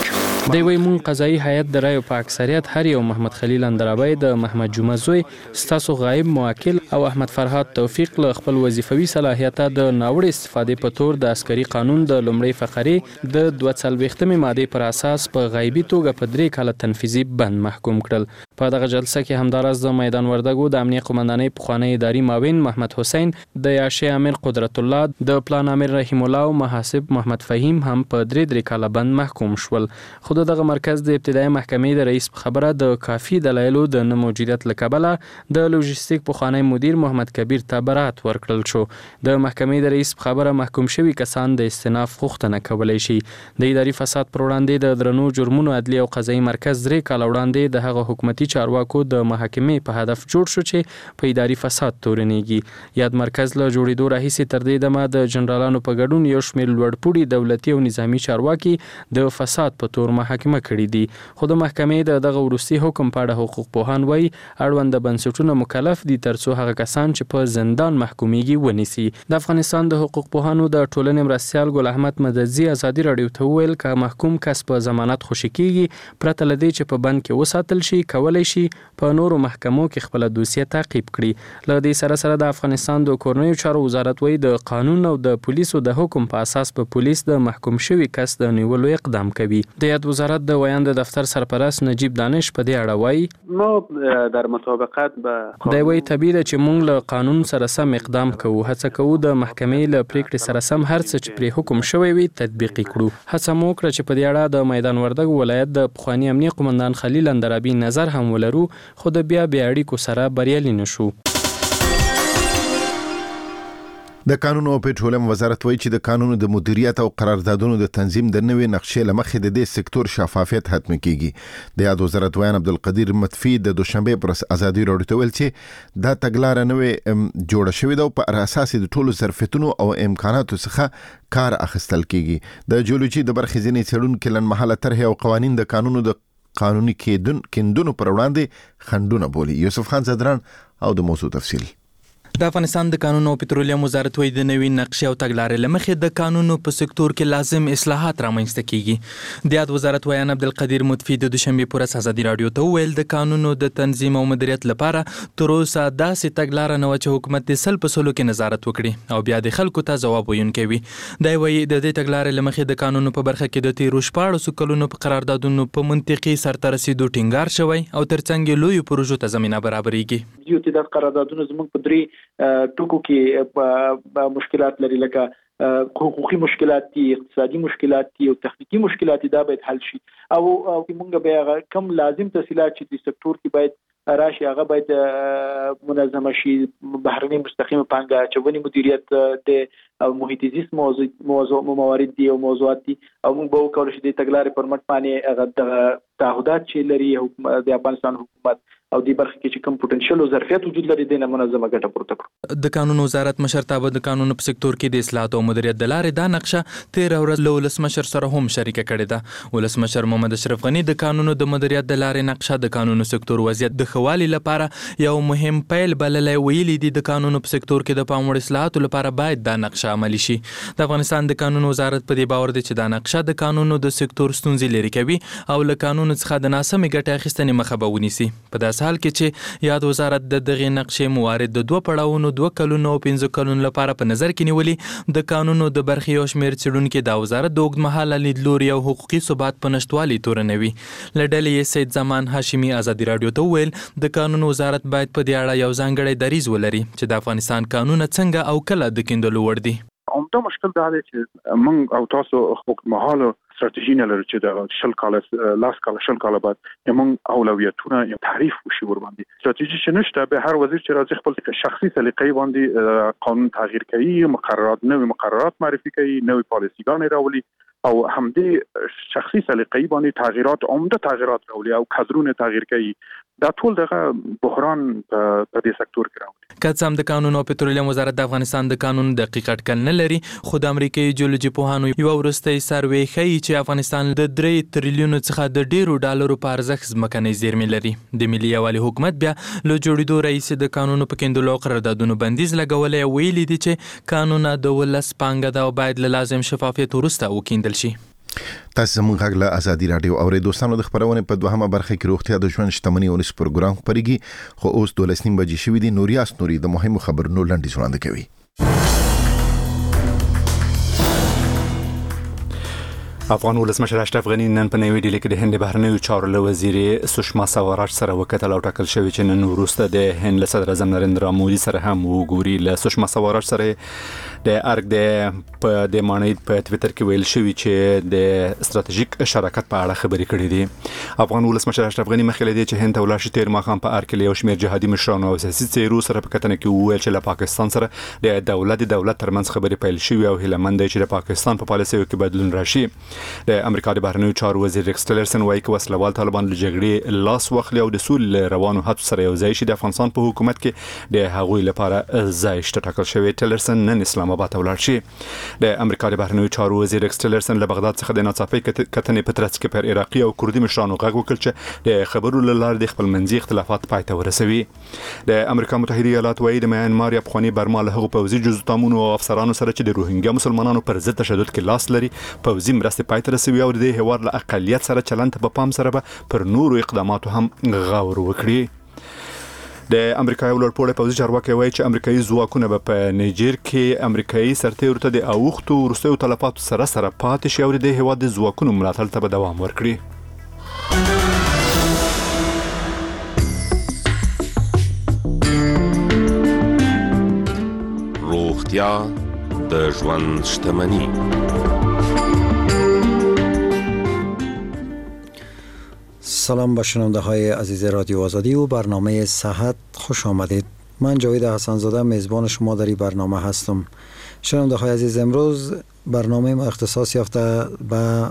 دی وی مون قضایي هیئت د رایو په اکثریت هر یو محمد خلیل اندرابی د محمد جمعه زوی ستاسو غایب موکل او احمد فرهاد توفیق له خپل وظیفوي صلاحیت د ناوړه استفادې په تور د عسکري قانون د لومړۍ فقرې د دوه څلوېښتمې مادې پر اساس په غایبي توګه په درې کاله تنفیذي بند محکوم کړل. په دغه جلسه کې همداراز د میدان وردګو د امنیه قومندانۍ پخوانی اداري معاون محمد حسین، د یاشي امیر قدرت الله، د پلان امیر رحیم الله او محاسب محمد فهیم هم په درې درې کاله بند محکوم شول. خو دغه مرکز د ابتدایي محکمې د رئیس په خبره د کافي دلایلو د نه موجودیت له کبله د لوجستیک پخوانی مدیر محمد کبیر ته برات ورکړل شو. د محکمې د رئیس په خبره محکوم شوي کسان د استئناف غوښتنه کولی شي. د اداري فساد پر وړاندې د درنو جرمونو عدلي او قضایي مرکز درې کاله وړاندې د هغه حکومتي چارواکو د محاکمې په هدف جوړ شو چې په اداري فساد تورنېږي. یاد مرکز له جوړېدو راهیسې تر دې دمه د جنرالانو په ګډون یو شمېر لوړپوړي دولتي او نظامي چارواکي د فساد په تور محاکمه کړي دي. خو د محکمې د دغه وروستي حکم په اړه حقوق پوهان وایي اړوند بنسټونه مکلف دي ترڅو هغه کسان چې په زندان محکومیږي ونیسي. د افغانستان د حقوق پوهانو د ټولنې مرستیال ګل احمد مدزي ازادي راډیو ته وویل که محکوم کس په ضمانت خوشي کیږي پرته له دې چې په بند کې وساتل شي کولی شي په نورو محکمو کې خپل دوسیه تعقیب کړي. له دې سره سره د افغانستان د کورنیو چارو وزارت وایي د قانون او د پولیسو د حکم په اساس په پولیس د محکوم شوي کس د نیولو اقدام کوي. د یاد وزارت د ویاند دفتر سرپرست نجیب دانش په دې اړه وایي ما در مطابقت به دی وایي طبیعي ده چې موږ له قانون سره سم اقدام کوو. هڅه کوو د محکمې له پریکړې سره سم هر څه چې پرې حکم شوی وي تطبیق کړو. هڅه مو وکړه چې په دې اړه د میدان وردګ ولایت د پخوانی امنیه قومندان خلیل اندرابي نظر هم ولرو خو د بیا بیا اړیکو سره بریالي نشو. د قانون او پټرولیم وزارت وایي چې د قانون د مدیریت او قراردادونو د تنظیم د نوې نقشې لمخې د دې سکتور شفافیت حتمي کیږي. د یاد وزارت ویان عبدالقدیر مطفی د دوشنبه پر ازادي راډیو ته ویل چې دا تګلارې نوې جوړه شوې ده او په اساس د ټولو ظرفیتونو او امکاناتو څخه کار اخیستل کیږي. د جیولوژي د برخې ځینې څېړونکو لنډمهاله طرحې او قوانین د قانونو د قانوني کېندونو پر وړاندې خنډونه بولي. یوسف خان زدران او د موضوع تفصیل. د افغانستان د قانون او پټرولیم وزارت وایي د نوې نقشې او تګلارې لمخې د قانونو په سکتور کې لازم اصلاحات رامنځته کیږي. د یاد وزارت ویان عبدالقدیر مطفی د دوشنبه پر ازادي راډیو ته ویل د قانونو د تنظیم او مدیریت لپاره تر اوسه داسې تګلارې نه و چې حکومت د سل په سلو کې نظارت وکړي او بیا د خلکو ته ځواب ویونکی وي. دا وایي د دې تګلارې لمخې د قانونو په برخه کې د تیرو شپاړسو کلونو په قراردادونو په منطقي سرته رسیدو ټینګار شوی او ترڅنګ لوی پروژو ته زمينه برابرېږي. یو تعداد قراردادونه زموږ په درې ټکو کې مشکلات لري لکه حقوقي مشکلات دي، اقتصادي مشکلات دي او تخنیکی مشکلات دا باید حل شي او موږ به کم لازم تفصيلات چې د سکتور کې باید راشي هغه باید منظمه شي. بهرني مستقیم پانګه چونی مدیریت د محیط زیست موضوع موضوع موارد دي او موضوعات دي او موږ به وکړو چې د تګلارې پر مټ باندې هغه تعهدات چې لري د افغانستان حکومت او د برخه کې چې کوم پټنشل او ظرفیت وجود لري د منظمه ګټه پورته کړو. د قانون وزارت مشرتابه د قانون په سکتور کې د اصلاحات او مدیریت د لارې دا نقشه تیر ورځ له ولسمشر سره هم شریکه کړې ده. ولسمشر محمد اشرف غنی د قانون د مدیریت د لارې نقشه د قانون سکتور وضعیت د خوالي لپاره یو مهم پیل بللې ویلي دي. د قانون په سکتور کې د پام وړ اصلاحات لپاره باید دا نقشه عملي شي. د افغانستان د قانون وزارت په دې باور دی چې دا نقشه د قانون د سکتور ستونزې لري کوي او له قانون څخه د ناسمې ګټې اخیستنې مخه به ونیسي. په داسې حال کې چې یاد وزارت د دغه نقشې موارد د دوه پړاوونو دوه کلونو او پنځه کلونو لپاره په نظر کې نیولي. د قانونو د برخې یو شمېر څېړونکي د وزارت د اوږدمهاله لیدلوري او حقوقي ثبات په نشتوالي تورنوي. له ډلې یې سید زمان هاشمي ازادي راډیو ته وویل د قانون وزارت باید په دې اړه یو ځانګړی دریځ ولري چې د افغانستان قانون څنګه او کله د کیندلو وړ دي. عمده مشکل دا دی چې موږ او تاسو اوږدمهاله استراتیژي نه لرو چې د شل کاله لاس کاله شل کاله بعد موږ اولویتونه یا تعریف وشي ور باندې. استراتیژي چې نشته به هر وزیر چې راځي خپل شخصي سلیقې باندې قانون تغییر کوي، مقررات نوې مقررات معرفي کوي، نوې پالیسیګانې راولي او همدې شخصي سلیقې باندې تغییرات عمده تغییرات راولي او کادرونه تغییر کوي. دا ټول دغه بحران په دې سکتور کې راوړي. که څه هم د قانون او پټرولیم وزارت د افغانستان د قانون دقیق اټکل نه لري، خو د امریکایي جیولوژي پوهانو یو وروستۍ سروې ښیي چې افغانستان د درې تریلیونو څخه د ډیرو ډالرو په ارزښت ځمکنۍ زیرمې لري. د ملي یووالي حکومت بیا له جوړېدو راهیسې د قانونو په کیندلو او قراردادونو بندیز لګولی او ویلي دي چې قانون د ولس پانګه ده او باید له لازم شفافیت وروسته وکیندل شي. تاسو زموږ غږ له ازادي رادیو او دوستانو د خبرونه په دوهمه برخه کې روغتیا د ژوند شتمنۍ او نس پروګرام پرېږي خو اوس دولس نیم بجې شوې دي. نوریاس نوري د مهمو خبرونو لاندې وړاندې کوي. افغان ولسمشر اشرف غنی نن په نوې ډیلي کې د هند بهرنیو چارو له وزیر سشما سوراج سره وکتل او ټاکل شوی چې نن وروسته د هند له صدر اعظم نریندرا مودي سره هم وګوري. له سشما سوراج سره د ارګ د په د مانید په ټوئیټر کې ویل شوی چې د ستراتیژیک شراکت په اړه خبرې کړې دي. افغان ولسمشر اشرف غنی مخکې لدی چې هند ته ولاړ شي تیر ماښام په ارګ کې یو شمېر جهادي مشرانو او سیاسي څیرو سره په کتنه کې وویل چې له پاکستان سره د دولت د دولت ترمنځ خبرې پیل شوې او هیله مند چې د پاکستان په پالیسیو کې بدلون راشي. د امریکا د بهرنیو چارو وزیر ریکس ټیلرسن وایي چې وسلوال طالبان له جګړې لاس واخلي او د سولې روانو هڅو سره یو ځای شي. د افغانستان په حکومت کې د هغوی لپاره ځای شته ټاکل شوی. ټیلرسن نن اسلام آباد ته ولاړ شي. د امریکا د بهرنیو چارو وزیر ریکس ټیلرسن له بغداد څخه د ناڅاپي کتنې په ترڅ کې پر عراقي او کوردي مشرانو غږ وکړ چې د خبرو له لارې د خپل منځي اختلافات پای ته ورسوي. د امریکا متحده ایالات وایي د میانمار یا افغاني برما له هغو پوځي جزوتامونو او افسرانو سره چې د روهینګیا مسلمانانو پر ضد تشدد کې لاس لري پوځي مرستې پای ته رسوي او د هیواد له اقلیت سره چلند په پام سره به پر نورو اقداماتو هم غور وکړي. د امریکایي ولورپوړی پوځي چارواکي وایي چې امریکایي ځواکونه به په نیجر کې امریکایي سرتیرو ته د اوښتو وروستیو تلفاتو سره سره پاتې شي او د هیواد د ځواکونو ملاتړ ته به دوام ورکړي. روغتیا د ژوند شتمني. سلام به شنونده های عزیز رادیو آزادی و برنامه صحت خوش آمدید. من جاوید حسن‌زاده میزبان شما در این برنامه هستم. شنونده های عزیز، امروز برنامه ما اختصاص یافته به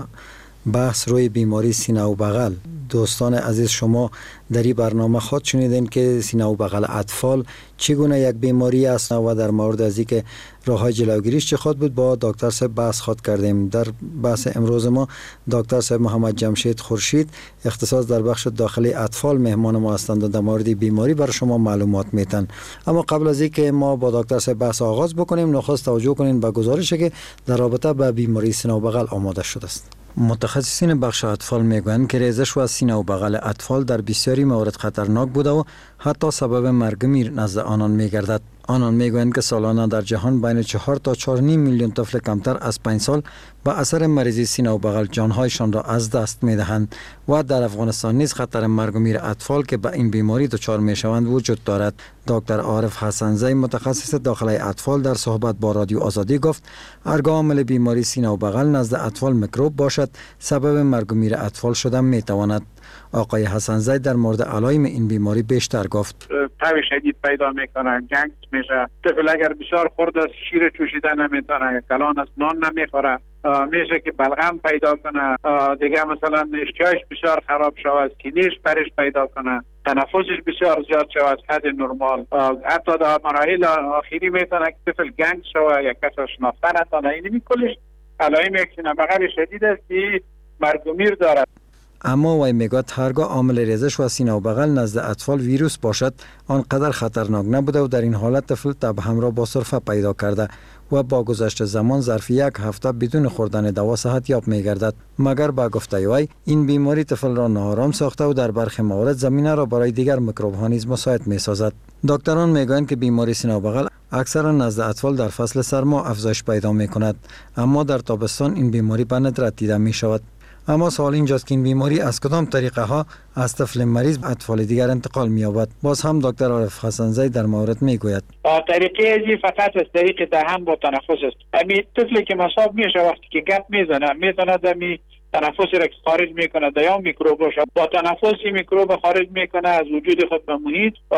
بحث روی بیماری سینه و بغل. دوستان عزیز، شما در این برنامه خود شنیدین که سینه و بغل اطفال چگونه یک بیماری است و در مورد از اینکه راه‌های جلوگیریش چه خود بود با دکتر صاحب بحث خود کردیم. در بحث امروز ما دکتر صاحب محمد جمشید خورشید اختصاص در بخش داخلی اطفال مهمان ما هستند و در مورد بیماری برای شما معلومات میتن. اما قبل از اینکه ما با دکتر صاحب بحث آغاز بکنیم، نخست توجه کنین به گزارشی که در رابطه با بیماری سینه و بغل آماده شده است. متخصصین بخش اطفال میگویند که ریزش و سینه و بغل اطفال در بسیاری موارد خطرناک بوده و حتی سبب مرگ میر نزد آنان میگردد. آنان میگویند که سالانه در جهان بین چهار تا چهار و نیم میلیون طفل کمتر از پنج سال به اثر مریضی سینه و بغل جانهایشان را از دست میدهند و در افغانستان نیز خطر مرگ و میر اطفال که به این بیماری دچار میشوند وجود دارد. دکتر عارف حسن‌زی متخصص داخلی اطفال در صحبت با رادیو آزادی گفت هرگاه عامل بیماری سینه و بغل نزد اطفال میکروب باشد، سبب مرگ و میر اطفال شدن میتواند. آقای حسن‌زی در مورد علائم این بیماری بیشتر گفت. تب شدید پیدا میکنه، گنگ میشه، طفل اگر بسیار خورد است شیر چوشیده نمیتونه، کلان است نان نمیخوره، میشه که بلغم پیدا کنه، دیگه مثلا اشتهاش بسیار خراب شود، کینیش پرش پیدا کنه، تنفسش بسیار زیاد شود حد نرمال، حتی در مراحل آخری میتونه که طفل گنگ شود یا کسی شناخته نتونه. این کلش علائم یک سینه بغل شدید است که مرگ و میر دارد. اما وی میگوید هرگاه عامل ریزش و سینه و بغل نزد اطفال ویروس باشد آنقدر خطرناک نبوده و در این حالت طفل تب همراه با سرفه پیدا کرده و با گذشت زمان ظرف یک هفته بدون خوردن دوا صحت یاب میگردد. مگر با گفته وی این بیماری طفل را ناآرام ساخته و در برخی موارد زمینه را برای دیگر میکروب ها نیز مساعد میسازد. دکتران میگویند که بیماری سینه و بغل اکثرا نزد اطفال در فصل سرما افزایش پیدا میکند، اما در تابستان این بیماری به ندرت دیده میشود. اما سوال اینجاست که این بیماری از کدام طریقه ها از طفل مریض به اطفال دیگر انتقال می‌یابد؟ باز هم دکتر عارف حسن‌زی در مورد میگوید طریقه ازی فقط از طریق دهان با تنفس است. امی طفلی که مصاب میشه وقتی که گپ میزنه میتونه دمی تنفسی را خارج میکنه یا میکروب باشه، با تنفسی میکروب خارج میکنه از وجود خود به محیط و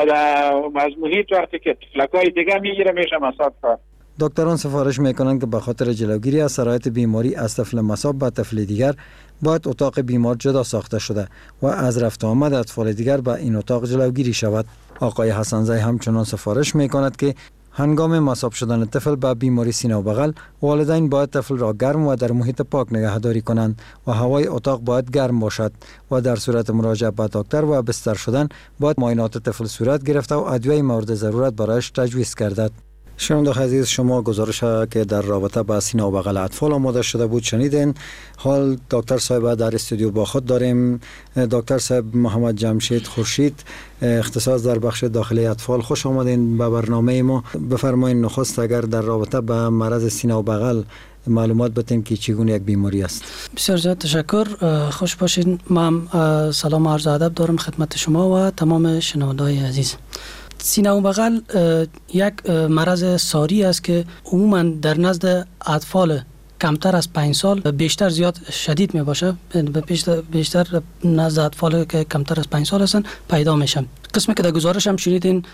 از محیط وقتی که طفلکای دیگه میگیره میشه مصاب کرد. دکتران سفارش میکنند که به خاطر جلوگیری از سرایت بیماری از طفل مصاب به طفل دیگر باید اتاق بیمار جدا ساخته شده و از رفت آمد اطفال دیگر به این اتاق جلوگیری شود. آقای حسن‌زی همچنان سفارش میکند که هنگام مصاب شدن طفل به بیماری سینه و بغل والدین باید طفل را گرم و در محیط پاک نگهداری کنند و هوای اتاق باید گرم باشد و در صورت مراجعه به دکتر و بستر شدن باید معاینات طفل صورت گرفته و ادویه مورد ضرورت برایش تجویز گردد. شنونده عزیز، شما گزارش که در رابطه با سینه و بغل اطفال آماده شده بود شنیدین. حال دکتر صاحب در استودیو با خود داریم. دکتر صاحب محمد جمشید خورشید، اختصاص در بخش داخلی اطفال، خوش آمدین به برنامه ما. بفرمایید نخست اگر در رابطه با مرض سینه و بغل معلومات بتین که چگونه یک بیماری است. بسیار زیاد تشکر. خوش باشین. من سلام و عرض ادب دارم خدمت شما و تمام شنونده‌های عزیز. سینه و بغل یک مرض ساری است که عموما در نزد اطفال کمتر از پنج سال بیشتر زیاد شدید می باشه. بیشتر بیشتر نزد اطفال که کمتر از پنج سال هستن پیدا میشن. قسمی که در گزارش هم شنیدین،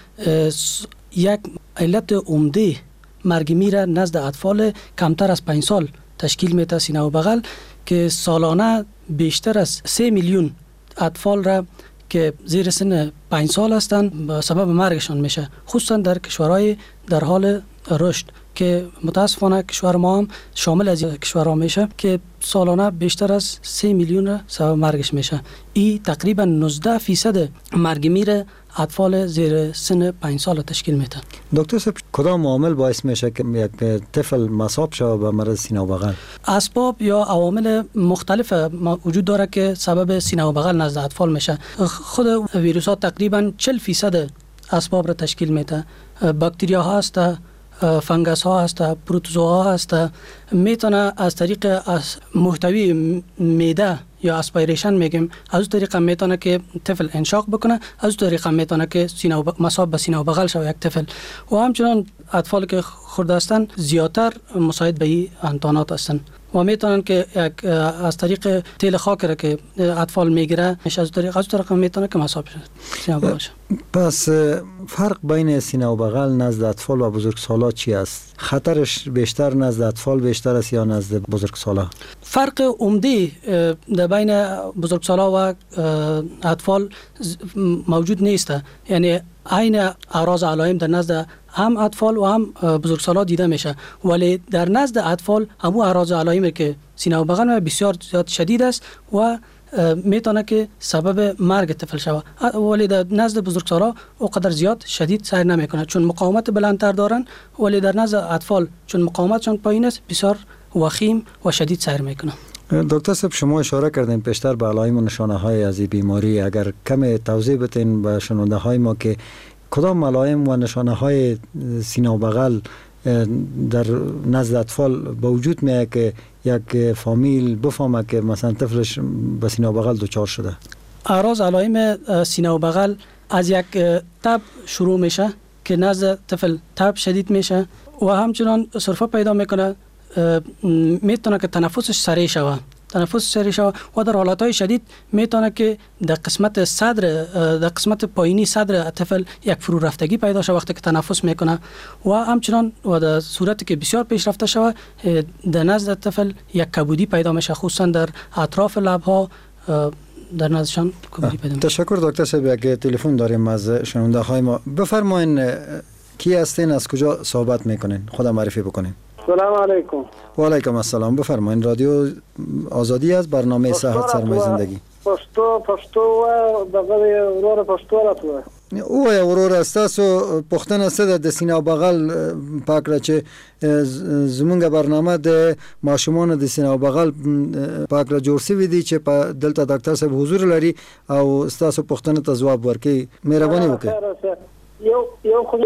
یک علت عمده مرگ میر نزد اطفال کمتر از پنج سال تشکیل میده سینه و بغل، که سالانه بیشتر از سه میلیون اطفال را که زیر سن پنج سال هستند به سبب مرگشان میشه، خصوصا در کشورهای در حال رشد که متاسفانه کشور ما هم شامل از کشورها میشه که سالانه بیشتر از سه میلیون را سبب مرگش میشه. این تقریبا نوزده فیصد مرگ میر اطفال زیر سن پنج سال تشکیل میده. دکتر صاحب، کدام عامل باعث میشه که یک طفل مصاب شه به مرض سینه و بغل؟ اسباب یا عوامل مختلف وجود داره که سبب سینه و بغل نزد اطفال میشه. خود ویروس ها تقریبا چهل فیصد اسباب را تشکیل میده. باکتریا ها هست، فنگس ها هست، پروتوزوا ها هست. میتونه از طریق از محتوی معده یا اسپیریشن میگیم، از اون طریق میتونه که طفل انشاق بکنه، از اون طریق میتونه که سینه و مصاب به سینه و بغل شوه یک طفل. و همچنان اطفال که خورده هستن زیادتر مساعد به این انتانات هستن و میتونن که یک از طریق تیل خاک را که اطفال میگیره میشه از طریق از طریق میتونه که مصاب شه سینه و بغل شه. پس فرق بین سینه و بغل نزد اطفال و بزرگسالان چی است؟ خطرش بیشتر نزد اطفال بیشتر است یا نزد بزرگسالان؟ فرق عمده در بین بزرگسالان و اطفال موجود نیست. یعنی عین اعراض علائم در نزد هم اطفال و هم بزرگسالان دیده میشه، ولی در نزد اطفال همون اعراض علائمی که سینه و بغل بسیار زیاد شدید است و میتونه که سبب مرگ طفل شود، ولی در نزد بزرگسالان اونقدر زیاد شدید سیر نمیکنه چون مقاومت بلندتر دارن، ولی در نزد اطفال چون مقاومتشون پایین است بسیار وخیم و شدید سیر میکنه. دکتر صاحب، شما اشاره کردین پیشتر به علائم و نشانه های از این بیماری، اگر کم توضیح بدین به شنونده های ما که کدام علائم و نشانه های سینه و بغل در نزد اطفال به وجود میاد که یک فامیل بفهمه که مثلا طفلش به سینه و بغل دچار شده؟ اعراض علائم سینه و بغل از یک تب شروع میشه که نزد طفل تب شدید میشه و همچنان سرفه پیدا میکنه، میتونه که تنفسش سریع شود تنفس سریع شود و در حالتهای شدید میتونه که در قسمت صدر در قسمت پایینی صدر طفل یک فرو رفتگی پیدا شود وقتی که تنفس میکنه و همچنان و در صورتی که بسیار پیشرفته شود در نزد طفل یک کبودی پیدا میشه، خصوصا در اطراف لبها در نزدشان کبودی پیدا میشه. تشکر دکتر صاحب. یک تلفن داریم از شنونده های ما. بفرمایین کی هستین، از کجا صحبت میکنین، خودم معرفی بکنین. سلام علیکم. و علیکم السلام. بفرمایید. رادیو آزادی از برنامه صحت سرمایه زندگی. پښتو پښتو و دغه ورور پښتو راته. او ورور استاسو پښتنه ست د سینه و بغل پاکړه چې زمونږ برنامه د ماشومان د سینه و بغل پاکړه جوړ شوی دی چې په دلته ډاکټر صاحب حضور لري او استاسو پښتنه ته جواب ورکړي. مهرباني وکړئ. یو یو خو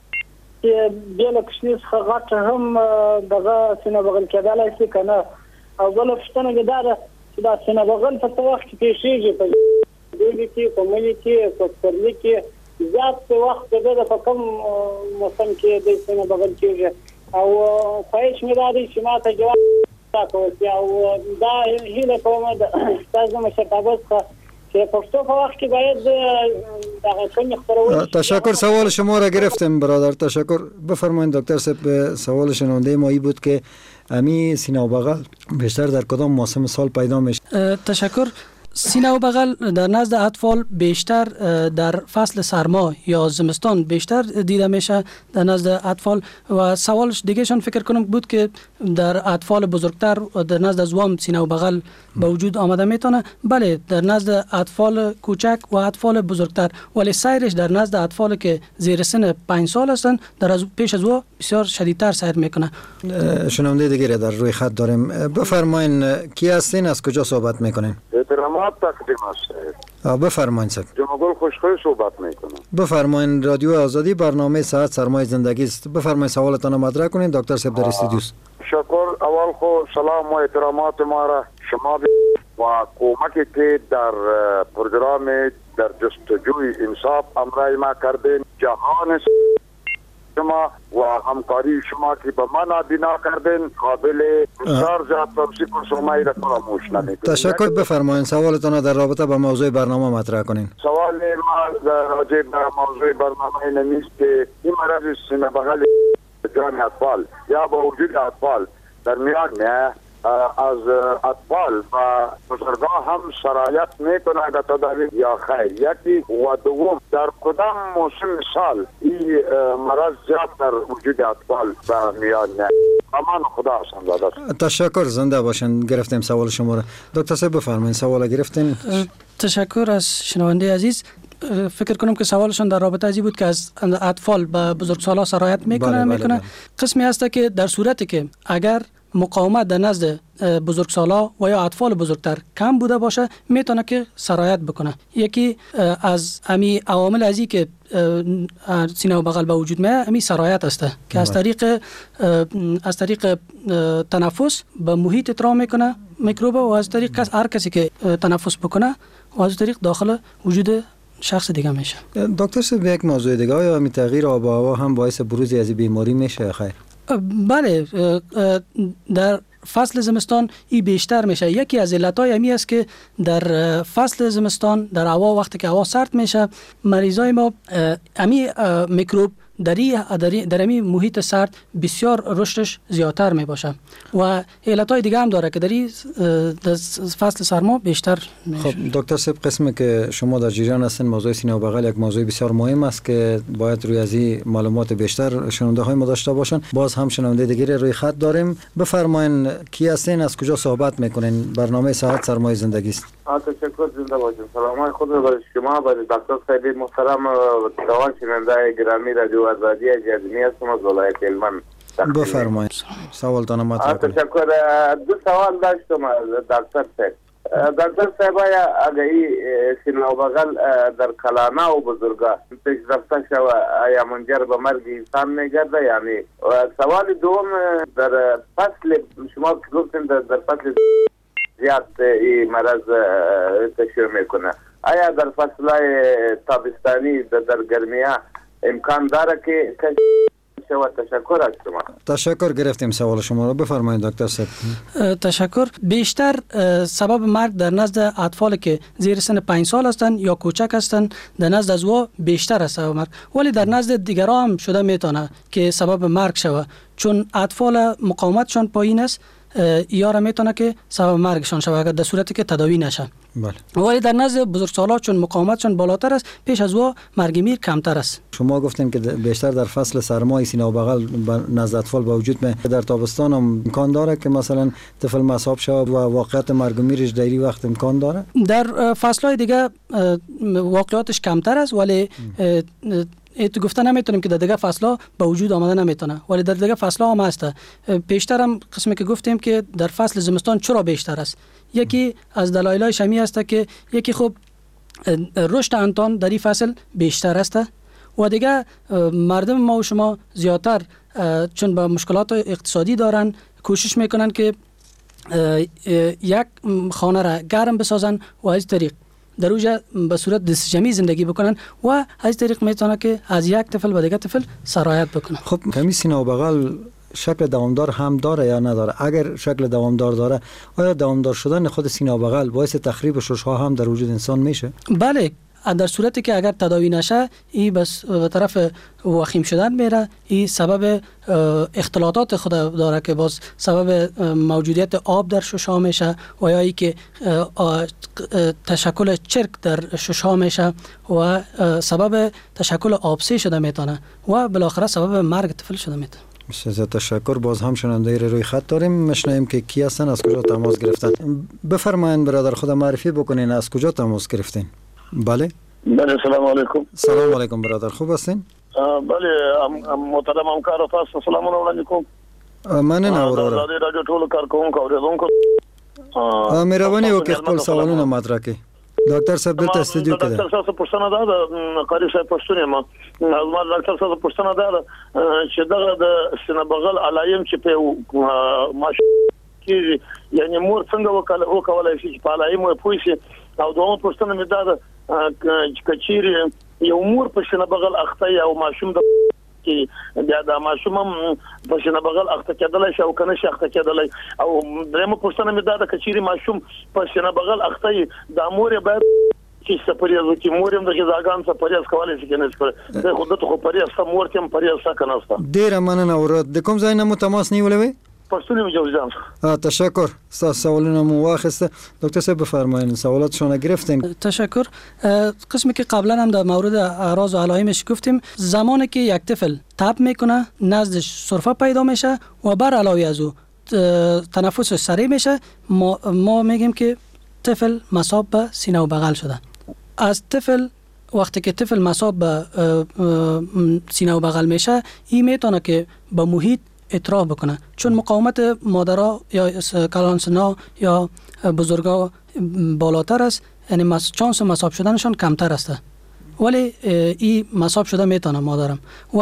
چې بل کښنیس غټ هم دغه سینه بغل کېدلای شي کنه، او بل پښتنه ګدار چې دا سینه بغل په وخت کې پیښیږي په دې کې په ملي کې په پرلي کې زیات وخت د په کوم موسم کې د سینه بغل کېږي او پېښ مې دا دي چې ما ته جواب راکوي او دا هیله کوم د تاسو مشکابت که پښتو په وخت کې باید دغه څنګه خبرول. تشکر. سوال شما را گرفتم برادر. تشکر. بفرمایید دکتر صاحب. سوال شنونده ما این بود که امی سینه و بغل بیشتر در کدام موسم سال پیدا میشه؟ تشکر. سینه و بغل در نزد اطفال بیشتر در فصل سرما یا زمستان بیشتر دیده میشه در نزد اطفال و سوالش دیگه شان فکر کنم بود که در اطفال بزرگتر در نزد زوام سینه و بغل به وجود آمده میتونه. بله در نزد اطفال کوچک و اطفال بزرگتر، ولی سیرش در نزد اطفال که زیر سن پنج سال هستن در از پیش از او بسیار شدیدتر سیر میکنه. شنونده دیگه در روی خط داریم. بفرمایین کی هستین، از کجا صحبت میکنین؟ احترامات تقدیم است. بفرمایین سر. جمعگل خوشخوی صحبت میکنم. بفرمایین، رادیو آزادی برنامه صحت سرمایه زندگی است. بفرمایین سوالتان مطرح کنین. دکتر صاحب در استودیو است. شکر. اول خو سلام و احترامات ما را شما و کمکی که در پروگرام در جستجوی انصاف امرای ما کردین، جهان شما و همکاری شما که به من بنا کردین قابل بسیار زیاد توصیف و سرمایه را فراموش نمی‌کنم. تشکر. بفرمایید سوالتان در رابطه با موضوع برنامه مطرح کنین. سوال ما در راجع به موضوع برنامه نمیست که این مرض سینه بغل جان اطفال یا با وجود اطفال در میان نه از اطفال و بزرگان هم سرایت میکنه در تداوی یا خیر. یکی و دوم در کدام موسم سال این مرض زیاد در وجود اطفال به میان نه. امان خدا سنجاده. تشکر. زنده باشن. گرفتیم سوال شما را. دکتر صاحب بفرمایید سوال گرفتین. تشکر از شنونده عزیز. فکر کنم که سوالشون در رابطه ازی بود که از اطفال به بزرگسالان سرایت میکنه. بله، بله، میکنه. بله. قسمی هست که در صورتی که اگر مقاومت در نزد بزرگسالا و یا اطفال بزرگتر کم بوده باشه میتونه که سرایت بکنه. یکی از امی عوامل ازی که سینه و بغل به وجود میاد امی سرایت است که از طریق از طریق تنفس به محیط اطراح میکنه میکروب و از طریق هر کسی که تنفس بکنه و از طریق داخل وجود شخص دیگه میشه. دکتر صاحب یک موضوع دیگه، آیا می تغییر آب و هوا هم باعث بروز از بیماری میشه خیر؟ بله، در فصل زمستان این بیشتر میشه. یکی از علتهای امی است که در فصل زمستان در هوا وقتی که هوا سرد میشه مریضای ما امی میکروب در در امی محیط سرد بسیار رشدش زیادتر می باشه و علتهای دیگه هم داره که در فصل سرما بیشتر میشه. خب دکتر صاحب، قسمی که شما در جریان هستین موضوع سینه و بغل یک موضوع بسیار مهم است که باید روی از این معلومات بیشتر شنونده های ما داشته باشن. باز هم شنونده دیگه روی خط داریم. بفرمایین کی هستین، از کجا صحبت میکنین؟ برنامه صحت سرمایه زندگی است. تشکر. زنده باشین. سلام خود را برای شما، برای دکتر صاحب محترم و دوان شنونده گرامی رادیو آزادی جزمی هستم از ولایت هلمند. بفرمایید سوالتان مطرح کنید. تشکر. دو سوال داشتم از دکتر صاحب. دکتر صاحب اگر این سینه و بغل در کلانه و بزرگا پیشرفته شود آیا منجر به مرگ انسان میگرده؟ یعنی سوال دوم در فصل شما که گفتین در فصل زیاد این مرض تشریع میکنه، آیا در فصلهای تابستانی در گرمیا امکان داره که شود؟ تشکر از شما. تشکر. گرفتیم سوال شما رو. بفرمایید دکتر صاحب. تشکر. بیشتر سبب مرگ در نزد اطفال که زیر سن پنج سال هستند یا کوچک هستند در نزد از او بیشتر است سبب مرگ، ولی در نزد دیگران هم شده میتونه که سبب مرگ شود، چون اطفال مقاومتشان پایین است یا را میتونه که سبب مرگشان شود اگر در صورتی که تداوی نشه. بله. ولی در نزد بزرگسالان چون مقاومتشان بالاتر است پیش از او مرگ میر کمتر است. شما گفتیم که بیشتر در فصل سرما سینه و بغل نزد اطفال با وجود می در تابستان هم امکان داره که مثلا طفل مصاب شود و واقعیت مرگ میرش در این وقت امکان داره؟ در فصلهای دیگه واقعیتش کمتر است، ولی تو گفته نمیتونیم که در دیگه فصل‌ها به وجود آمده نمیتونه، ولی در دیگه فصل‌ها هم هست. بیشتر هم قسمی که گفتیم که در فصل زمستان چرا بیشتر است. یکی از دلایلش همی است که یکی خوب رشد انتان در این فصل بیشتر است و دیگه مردم ما و شما زیادتر چون با مشکلات اقتصادی دارن کوشش میکنن که یک خانه را گرم بسازن و از طریق در اوجه به صورت دست جمعی زندگی بکنن و از طریق میتونه که از یک طفل به دیگه طفل سرایت بکنن. خب کمی سینه و بغل شکل دوامدار هم داره یا نداره؟ اگر شکل دوامدار داره آیا دوامدار شدن خود سینه و بغل باعث تخریب شش‌ها هم در وجود انسان میشه؟ بله، در صورتی که اگر تداوی نشه این بس به طرف وخیم شدن میره. این سبب اختلاطات خود داره که باز سبب موجودیت آب در ششها میشه و یا ای که تشکل چرک در ششها میشه و سبب تشکل آبسه شده میتونه و بالاخره سبب مرگ طفل شده میتونه. بسیار تشکر. باز هم شنونده روی خط داریم. میشنویم که کی هستن، از کجا تماس گرفتن. بفرمایید برادر، خود معرفی بکنین، از کجا تماس گرفتین؟ بله بله سلام علیکم. سلام علیکم برادر، خوب هستین؟ بله محترم همکار تاسو سلامونه وړاندې کوم. مننه اورور. د رادیو ټولو کارکونکو اوریدونکو مهرباني وکړئ خپل سوالونه مطرح کړئ. ډاکټر صاحب دلته استودیو کې ده. ډاکټر صاحب پوښتنه ده د قاری صاحب پښتون یم. ما ډاکټر صاحب پوښتنه ده چې دغه د سینه بغل علایم چې په ماش کې یعنی مور څنګه وکاله وکولای شي چې په علایم وي پوي شي. او دوه پوښتنه مې ده چې کچيري یو مور په سینه بغل اخته یا ماشوم د کې بیا د ماشوم په سینه بغل اخته کېدل شي او کنه شي اخته کېدل. او درېمه پوښتنه مې ده کچيري ماشوم په سینه بغل اخته د مور باید چې سپریزو کې مورم د غذاګان سپریز کولای شي کنه سپریز زه خود ته خو پریز سم مورتم پریز سکنه است. ډیر مننه اورد. د کوم ځای نه مو تماس نیولې؟ پښتون یم جوزجان. تشکر. سوالونه مو واخسته. دکتر صاحب بفرمایید سوالاتشون رو گرفتین. تشکر. قسمی که قبلا هم در مورد اعراض و علائمش گفتیم، زمانی که یک طفل تب میکنه نزدش سرفه پیدا میشه و بر علاوه از او تنفس سریع میشه، ما, ما میگیم که طفل مصاب به سینه و بغل شده. از طفل وقتی که طفل مصاب به سینه و بغل میشه، این میتونه که به محیط اعتراف بکنه، چون مقاومت مادرها یا کلانسنا یا بزرگا بالاتر است، یعنی چانس مصاب شدنشان کمتر است، ولی این مصاب شده میتونه مادرم و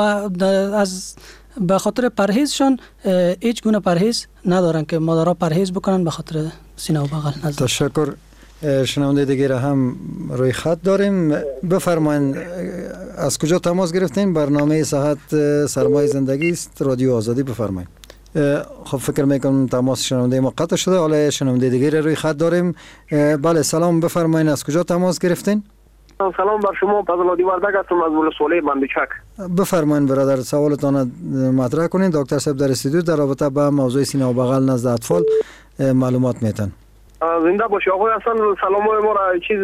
از به خاطر پرهیزشان هیچ گونه پرهیز ندارن که مادرها پرهیز بکنن به خاطر سینه و بغل نزد. تشکر. شنونده دیگه را هم روی خط داریم. بفرمایید از کجا تماس گرفتین؟ برنامه صحت سرمایه زندگی است، رادیو آزادی. بفرمایید. خب فکر میکنم تماس شنونده ما قطع شده. حالا شنونده دیگه را روی خط داریم. بله سلام، بفرمایید از کجا تماس گرفتین؟ سلام بر شما، فضل دیوردگ هستم از ولسوالی بندیچک. بفرمایید برادر سوالتان مطرح کنین. دکتر صاحب در استودیو در رابطه با موضوع سینه و بغل نزد اطفال معلومات میتن. زنده باشی آقای حسن. سلام ما را چیز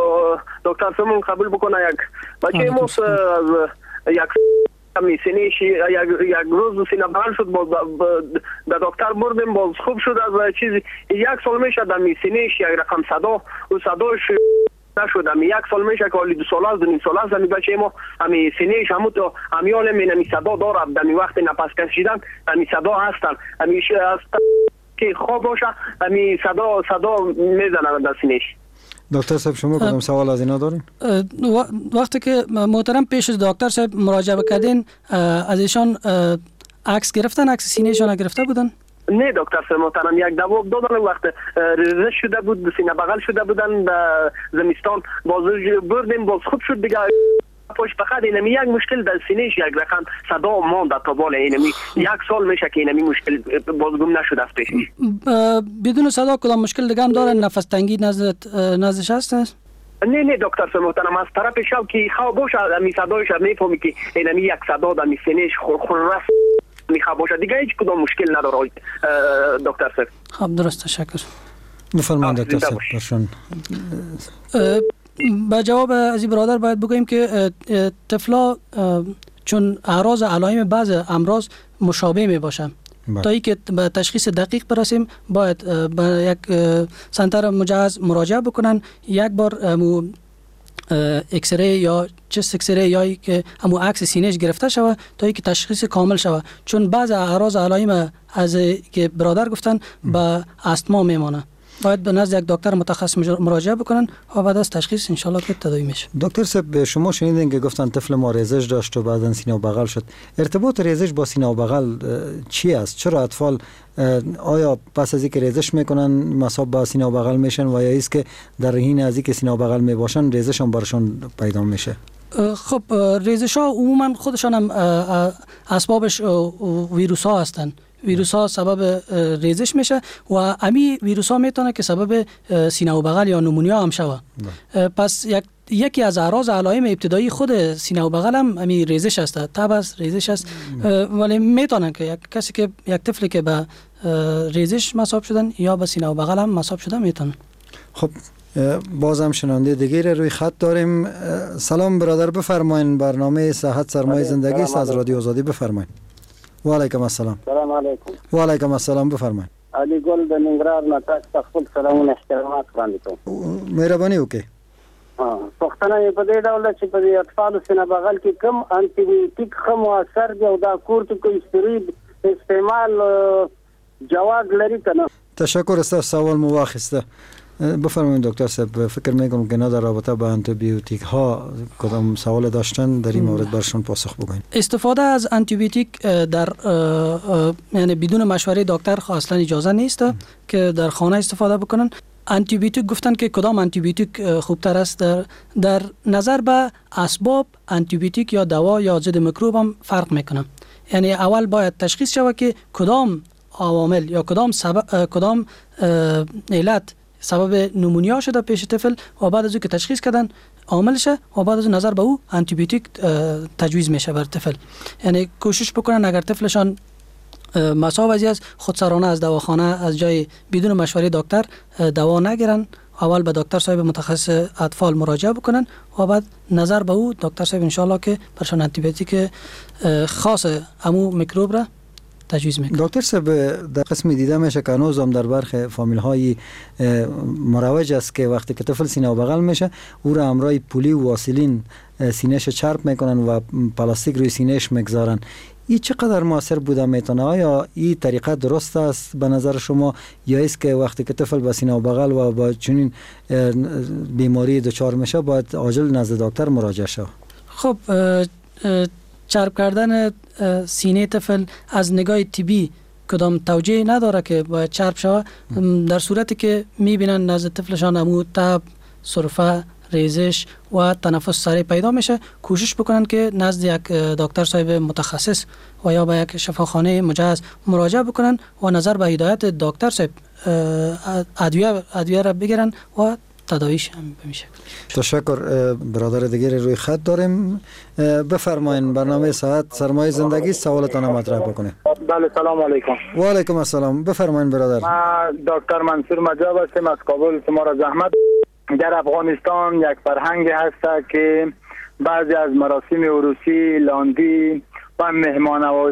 دکتر سمون قبول بکنه. یک بچه ما از یک سینه شی یک یک روز سینه بغل شد، باز به دکتر بردیم، باز خوب شد. از چیز یک سال میشه در سینه شی یک رقم صدا و صداش نشد. امی یک سال میشه که حالی دو سال است، دو نیم سال است. امی بچه ما امی سینهش همون تو امیال من امی صدا داره. در می وقت نفس کشیدن امی صدا هستن. امی است که خواب باشه امی صدا صدا میزنن در سینهش. دکتر صاحب شما کدام سوال از اینا دارین؟ وقتی که محترم پیش از دکتر صاحب مراجعه کردین از ایشان عکس گرفتن، عکس سینهشان گرفته بودن؟ نه دکتر صاحب محترم، یک دوا دادن وقت ریزش شده بود، سینه بغل شده بودن در زمستان، باز بردیم باز خوب شد دیگه. پاش فقط اینمی یک مشکل در سینهش یک رقم صدا ماند تا بالا. اینمی یک سال میشه که اینمی مشکل بازگم نشده از پیشش. بدون صدا کدام مشکل دیگه هم داره؟ نفس تنگی نزد نزدش هست؟ نه نه دکتر صاحب محترم، از طرف شب که خواب باشه امی صدایش میفهمی که اینمی یک صدا در سینهش خرخر میخواد باشه دیگه، هیچ کدام مشکل نداره دکتر صاحب. خب درست، تشکر. بفرمایید دکتر صاحب. باشون با جواب از این برادر باید بگوییم که طفلا چون اعراض علائم بعض امراض مشابه می باشن، تا اینکه به تشخیص دقیق برسیم باید به یک سنتر مجهز مراجعه بکنن، یک بار امو اکسره یا چست اکسره یا که امو عکس سینهش گرفته شوه تا اینکه تشخیص کامل شوه، چون بعض اعراض علائم از که برادر گفتن به استما میمانه. باید به نزد یک دکتر متخصص مراجعه بکنن و بعد از تشخیص ان شاء الله که تداوی میشه. دکتر صاحب شما شنیدین که گفتن طفل ما ریزش داشت و بعدن سینه و بغل شد. ارتباط ریزش با سینه و بغل چی است؟ چرا اطفال آیا پس از اینکه ریزش میکنن مصاب با سینه و بغل میشن و یا است که در حین از اینکه سینه و بغل میباشن ریزش هم برشون پیدا میشه؟ خب ریزش ها عموما خودشان هم اسبابش ویروس ها هستن. ویروس ها سبب ریزش میشه و امی ویروس ها میتونه که سبب سینه و بغل یا نمونیا هم شوه. پس یک یکی از اعراض علائم ابتدایی خود سینه و بغل هم همین ریزش است، تب است، ریزش است. ولی میتونن که یک کسی که یک طفلی که به ریزش مصاب شدن یا به سینه و بغل هم مصاب شده میتونن. خب بازم شنونده دیگه روی خط داریم. سلام برادر، بفرمایید. برنامه صحت سرمایه زندگی است از رادیو آزادی، بفرمایید. و علیکم السلام. سلام علیکم. و علیکم السلام، بفرمایید. علی گل د ننګرهار نه تاسو خپل سلامونه احترامات وړاندې کوم. مهرباني وکړئ. ها پښتنه په دې ډول چې په اطفال سینه بغل کې کم انټي بیوټیک خو اثر دی او دا کورټیکوستیروید استعمال جواز لري کنه؟ تشکر است. سوال مو واخسته. بفرمایید دکتر صاحب، فکر میکنم که نه در رابطه با آنتی بیوتیک ها کدام سوال داشتن در این مورد برشون پاسخ بگوین. استفاده از آنتی بیوتیک در یعنی بدون مشوره دکتر اصلا اجازه نیست که در خانه استفاده بکنن. آنتی بیوتیک گفتن که کدام آنتی بیوتیک خوبتر است، در در نظر به اسباب آنتی بیوتیک یا دوا یا ضد میکروب هم فرق میکنن. یعنی اول باید تشخیص شود که کدام عوامل یا کدام سبب کدام علت سبب نمونیا شده پیش طفل و بعد از او که تشخیص کردن عاملشه و بعد از نظر به او آنتی بیوتیک تجویز میشه بر طفل. یعنی کوشش بکنن اگر طفلشان مصاب از خودسرانه از دواخانه از جای بدون مشوره دکتر دوا نگیرن، اول به دکتر صاحب متخصص اطفال مراجعه بکنن و بعد نظر به او دکتر صاحب ان شاء الله که برشان آنتی بیوتیک خاص امو میکروب را تجویز میکنه. دکتر صاحب در قسمی دیده میشه که هنوز هم در برخی فامیل های مروج است که وقتی که طفل سینه و بغل میشه او را همراه پولی و واسلین سینهش چرب میکنن و پلاستیک روی سینهش میگذارن. این چقدر موثر بوده میتونه؟ آیا این طریقه درست است به نظر شما یا است که وقتی که طفل با سینه و بغل و با چنین بیماری دچار میشه باید عاجل نزد دکتر مراجعه شود؟ خب چرب کردن سینه طفل از نگاه طبی کدام توجیه نداره که باید چرب شود. در صورتی که میبینن نزد طفلشان امو تب، سرفه، ریزش و تنفس سریع پیدا میشه، کوشش بکنن که نزد یک دکتر صاحب متخصص و یا به یک شفاخانه مجهز مراجعه بکنن و نظر به هدایت دکتر صاحب ادویه ادویه را بگیرن و تداویش هم بمیشه. تشکر. برادر دیگر روی خط داریم. بفرمایید. برنامه صحت سرمایه زندگی، سوالتان مطرح بکنید. بله سلام علیکم. و علیکم السلام. بفرمایید برادر. من دکتر منصور مجاب هستم از کابل. شما را زحمت. در افغانستان یک فرهنگ هست که بعضی از مراسم عروسی، لاندی و مهمانوازی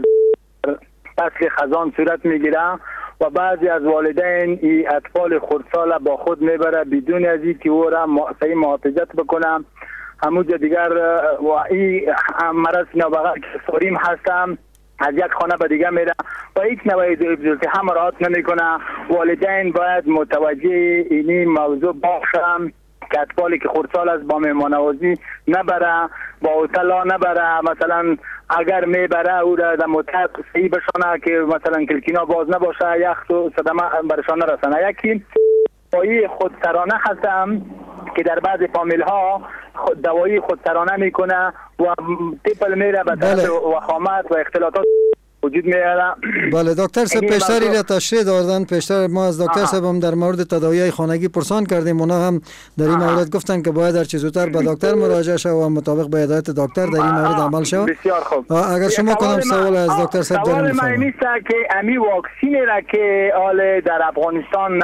فصل خزان صورت میگیره و بعضی از والدین این اطفال خردسال با خود میبره بدون از اینکه او را صحیح محافظت بکنه. همونجا دیگر و این مرض نابغه که ساریم هستم از یک خانه به دیگه میره و هیچ نوعی ضوابط هم رعایت نمیکنه. والدین باید متوجه این موضوع باشن که اطفالی که خردسال است با مهمانوازی نبره، با هتل‌ها نبره. مثلا اگر میبره او را در مطلق صحیح بشانه که مثلا کلکینا باز نباشه، یخ و صدمه برشان نرسنه. یکی دوایی خودسرانه هستم که در بعض فامیل ها خود دوایی خودسرانه میکنه و تیپل میره به طرف وخامت و اختلاطات وجود میاره. بله دکتر صاحب پیشتر را تشریح دادن. پیشتر ما از دکتر صاحب هم در مورد تداوی خانگی پرسان کردیم. اونا هم در این مورد گفتن که باید هر چه زودتر به دکتر مراجعه شود و مطابق به هدایت دکتر در این مورد عمل شود. بسیار خوب. اگر شما کنم سوال از دکتر صاحب داریم. سوال من نیست که امی واکسین را که آل در افغانستان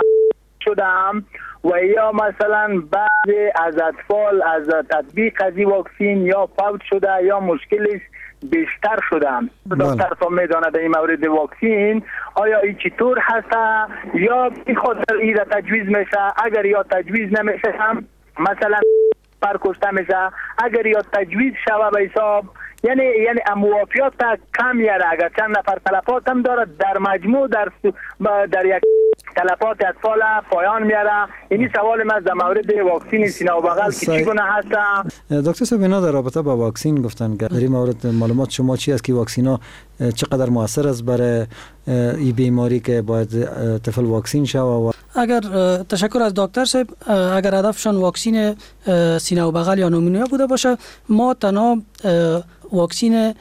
شدم و یا مثلا بعضی از اطفال از تطبیق از این واکسین یا فوت شده یا مشکلش بیشتر شدم. دکتر صاحب میدانه در این مورد واکسین آیا این چطور هست یا این خاطر این را تجویز میشه؟ اگر یا تجویز نمیشه هم مثلا پرکشته میشه. اگر یا تجویز شوه به حساب یعنی یعنی موافقت کم یاره، اگر چند نفر تلفات هم داره در مجموع در در یک تلفات اطفال پایان میاره. اینی سوال من در مورد واکسین سینه و بغل که چگونه هست. دکتر صاحب اینا در رابطه با واکسین گفتن که در این مورد معلومات شما چی است که واکسینا چقدر موثر است برای این بیماری که باید طفل واکسین شود؟ اگر تشکر از دکتر صاحب، اگر هدفشان واکسین سینه و بغل یا نمونیا بوده باشه، ما تنها واکسین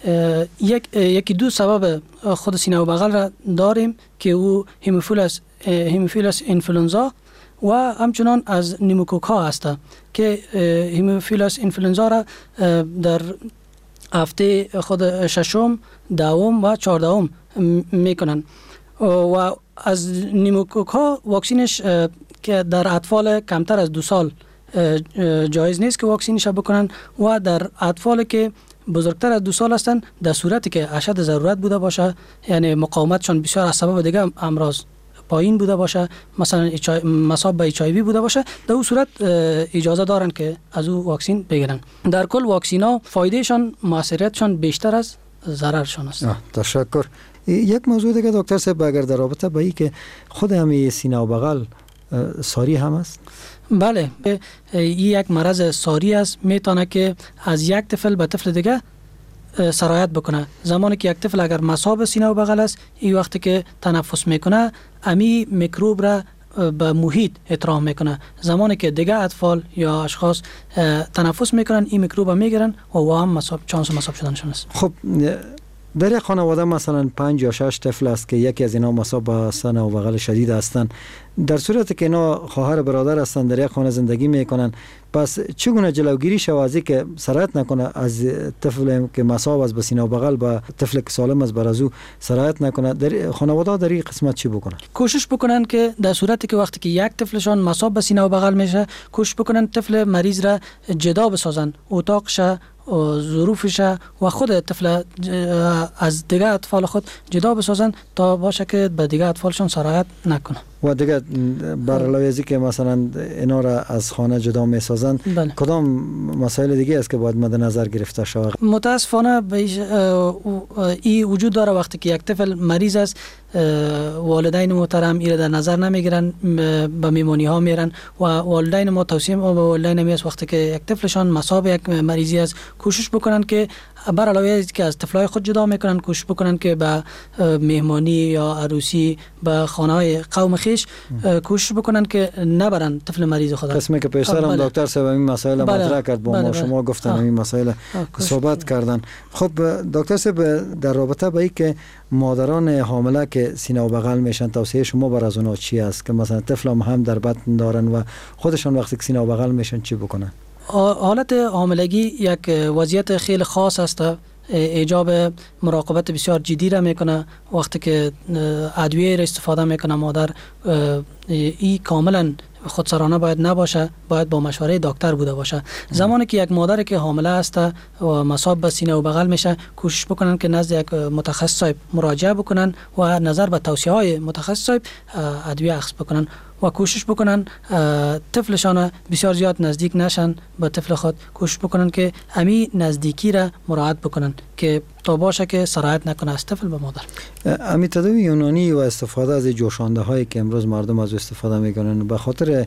یک یکی دو سبب خود سینه و بغل را داریم که او هموفیلس هموفیلس اینفلوئنزا و همچنان از نیموکوک ها است که هیموفیلوس اینفلوئنزا را در هفته خود ششم، دوم و چهاردهم میکنن و از نیموکوک ها واکسینش که در اطفال کمتر از دو سال جایز نیست که واکسینش بکنن و در اطفال که بزرگتر از دو سال هستند در صورتی که اشد ضرورت بوده باشه، یعنی مقاومتشان بسیار از سبب دیگه امراض پایین بوده باشه، مثلا مصاب به اچ آی وی بوده باشه، در اون صورت اجازه دارن که از او واکسین بگیرن. در کل واکسین ها فایدهشان موثریتشان بیشتر از ضررشان است. تشکر. یک موضوع دیگه دکتر صاحب، اگر در رابطه با این که خود همین سینه و بغل ساری هم است؟ بله، این یک مرض ساری است، میتونه که از یک طفل به طفل دیگه سرایت بکنه. زمانی که یک طفل اگر مصاب سینه و بغل است، این وقتی که تنفس میکنه امی میکروب را به محیط اطراح میکنه. زمانی که دیگه اطفال یا اشخاص تنفس میکنن، این میکروب را میگیرن و و هم مصاب چانس مصاب شدنشون است. خب در یک خانواده مثلا پنج یا شش طفل است که یکی از اینا مصاب به سینه و بغل شدید هستند، در صورتی که اینا خواهر برادر هستند، در یک خانه زندگی میکنن، پس چگونه جلوگیری شود از اینکه سرایت نکنه از طفل که مصاب است به سینه و بغل به طفل که سالم است بر از او سرایت نکنه؟ در خانواده در این قسمت چی بکنن؟ کوشش بکنن که در صورتی که وقتی که یک طفلشان مصاب به سینه و بغل میشه، کوشش بکنن طفل مریض را جدا بسازن، اتاقش و ظروفش و خود طفل از دیگه اطفال خود جدا بسازن تا باشه که به دیگه اطفالشون سرایت نکنه. و دیگه بر علاوه از که مثلا اینا را از خانه جدا میسازن، بله. کدام مسائل دیگه است که باید مد نظر گرفته شود؟ متاسفانه این وجود داره وقتی که یک طفل مریض است، والدین محترم این در نظر نمیگیرن، به میمونی ها میرن و والدین ما توصیه ما به والدین می است وقتی که یک طفلشان مصاب یک مریضی است، کوشش بکنن که بر علاوه از که از طفلای خود جدا میکنن، کوشش بکنن که به مهمانی یا عروسی به خانه های قوم خیش کوشش بکنن که نبرن طفل مریض خود. قسمی که پیشتر هم دکتر صاحب این مسائل مطرح کرد با ما، شما گفتن این مسائل صحبت کردن. خب دکتر صاحب، در رابطه با این که مادران حامله که سینه و بغل میشن، توصیه شما بر از اونها چی است که مثلا طفل هم, هم در بطن دارن و خودشون وقتی که سینه و بغل میشن چی بکنن؟ حالت حاملگی یک وضعیت خیلی خاص است، ایجاب مراقبت بسیار جدی را میکنه. وقتی که ادویه را استفاده میکنه مادر، این کاملا خودسرانه باید نباشه، باید با مشوره دکتر بوده باشه. زمانی که یک مادر که حامله است و مصاب به سینه و بغل میشه، کوشش بکنن که نزد یک متخصص مراجعه بکنن و نظر به توصیه های متخصص ادویه اخذ بکنن و کوشش بکنن طفلشان بسیار زیاد نزدیک نشن به طفل خود، کوشش بکنن که امی نزدیکی را مراعات بکنن که تا باشه که سرایت نکنه از طفل به مادر. امی تداوی یونانی و استفاده از جوشانده هایی که امروز مردم از استفاده میکنن، به خاطر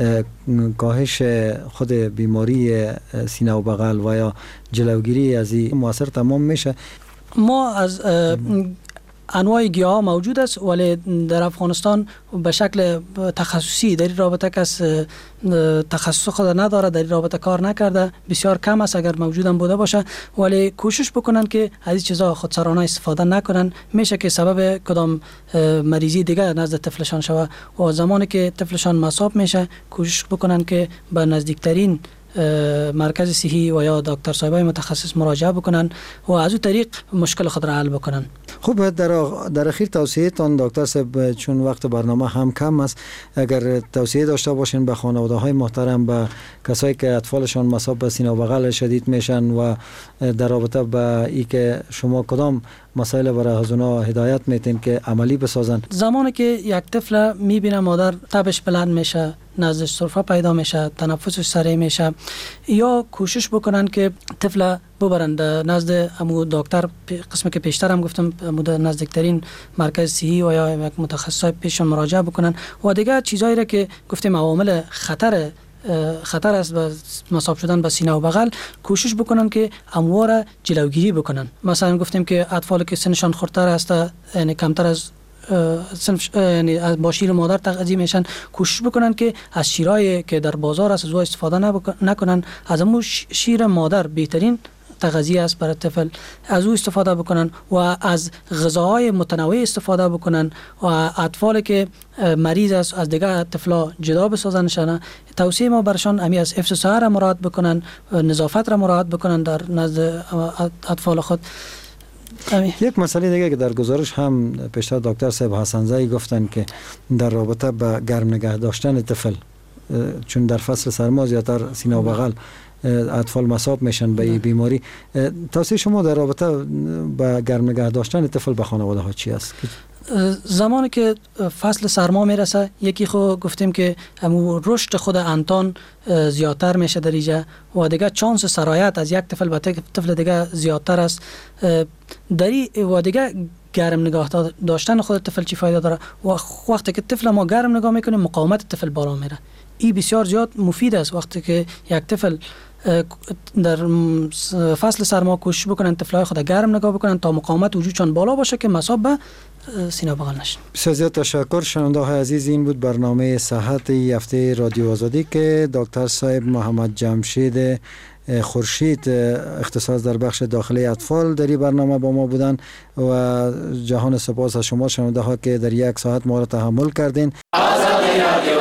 کاهش خود بیماری سینه و بغل و یا جلوگیری از این مؤثر تمام میشه؟ ما از انواع گیاه موجود است، ولی در افغانستان به شکل تخصصی در این رابطه کس تخصص خود نداره، در این رابطه کار نکرده، بسیار کم است اگر موجودم بوده باشه، ولی کوشش بکنن که از این چیزا خودسرانه استفاده نکنن، میشه که سبب کدام مریضی دیگه نزد طفلشان شود و زمانی که طفلشان مصاب میشه کوشش بکنن که به نزدیکترین مرکز صحی و یا دکتر صاحبای متخصص مراجعه بکنن و از اون طریق مشکل خود را حل بکنن. خوب، در در اخیر توصیه تان دکتر صاحب، چون وقت برنامه هم کم است، اگر توصیه داشته باشین به خانواده های محترم، به کسایی که اطفالشان مصاب به سینه و بغل شدید میشن و در رابطه با ای که شما کدام مسائل برای از اونا هدایت میتین که عملی بسازن؟ زمانی که یک طفل میبینه مادر تبش بلند میشه، نزدش سرفه پیدا میشه، تنفسش سریع میشه، یا کوشش بکنن که طفل ببرند نزد امو دکتر، قسمی که پیشتر هم گفتم نزدیکترین مرکز صحی و یا یک متخصص پیشون مراجعه بکنن و دیگه چیزایی را که گفتیم عوامل خطر خطر است به مصاب شدن به سینه و بغل، کوشش بکنن که اموار جلوگیری بکنن. مثلا گفتیم که اطفال که سنشان خردتر است، یعنی کمتر از سنف، یعنی با شیر مادر تغذیه میشن، کوشش بکنن که از شیرایی که در بازار است از او استفاده نکنن، از امو شیر مادر بهترین تغذیه است برای طفل از او استفاده بکنن و از غذاهای متنوع استفاده بکنن و اطفالی که مریض است از دیگه طفلا جدا بسازنشان. توصیه ما برشان امی از حفظ صحت را مراعات بکنن، نظافت را مراعات بکنن در نزد اطفال خود. یک مسئله دیگه که در گزارش هم پیشتر دکتر صاحب حسن‌زایی گفتن که در رابطه با گرم نگه داشتن طفل، چون در فصل سرما زیادتر سینه و بغل اطفال مصاب میشن به این بیماری، توصیه شما در رابطه با گرم نگه داشتن طفل به خانواده ها چی است؟ زمانی که فصل سرما میرسه یکی خو گفتیم که همون رشد خود انتان زیادتر میشه در اینجا و دیگه چانس سرایت از یک طفل به طفل دیگه زیادتر است. دری و دیگه گرم نگاه داشتن خود طفل چی فایده داره؟ و وقتی که طفل ما گرم نگاه میکنیم مقاومت طفل بالا میره. این بسیار زیاد مفید است. وقتی که یک طفل در فصل سرما کوشش بکنن طفلای خود گرم نگاه بکنن تا مقاومت وجودشان بالا باشه که مصاب به سینه بغل نشن. بسیار زیاد تشکر. شنونده های عزیز، این بود برنامه صحت هفته رادیو آزادی که دکتر صاحب محمد جمشید خورشید اختصاص در بخش داخلی اطفال در این برنامه با ما بودن و جهان سپاس از شما شنونده ها که در یک ساعت ما را تحمل کردین. آزادی رادیو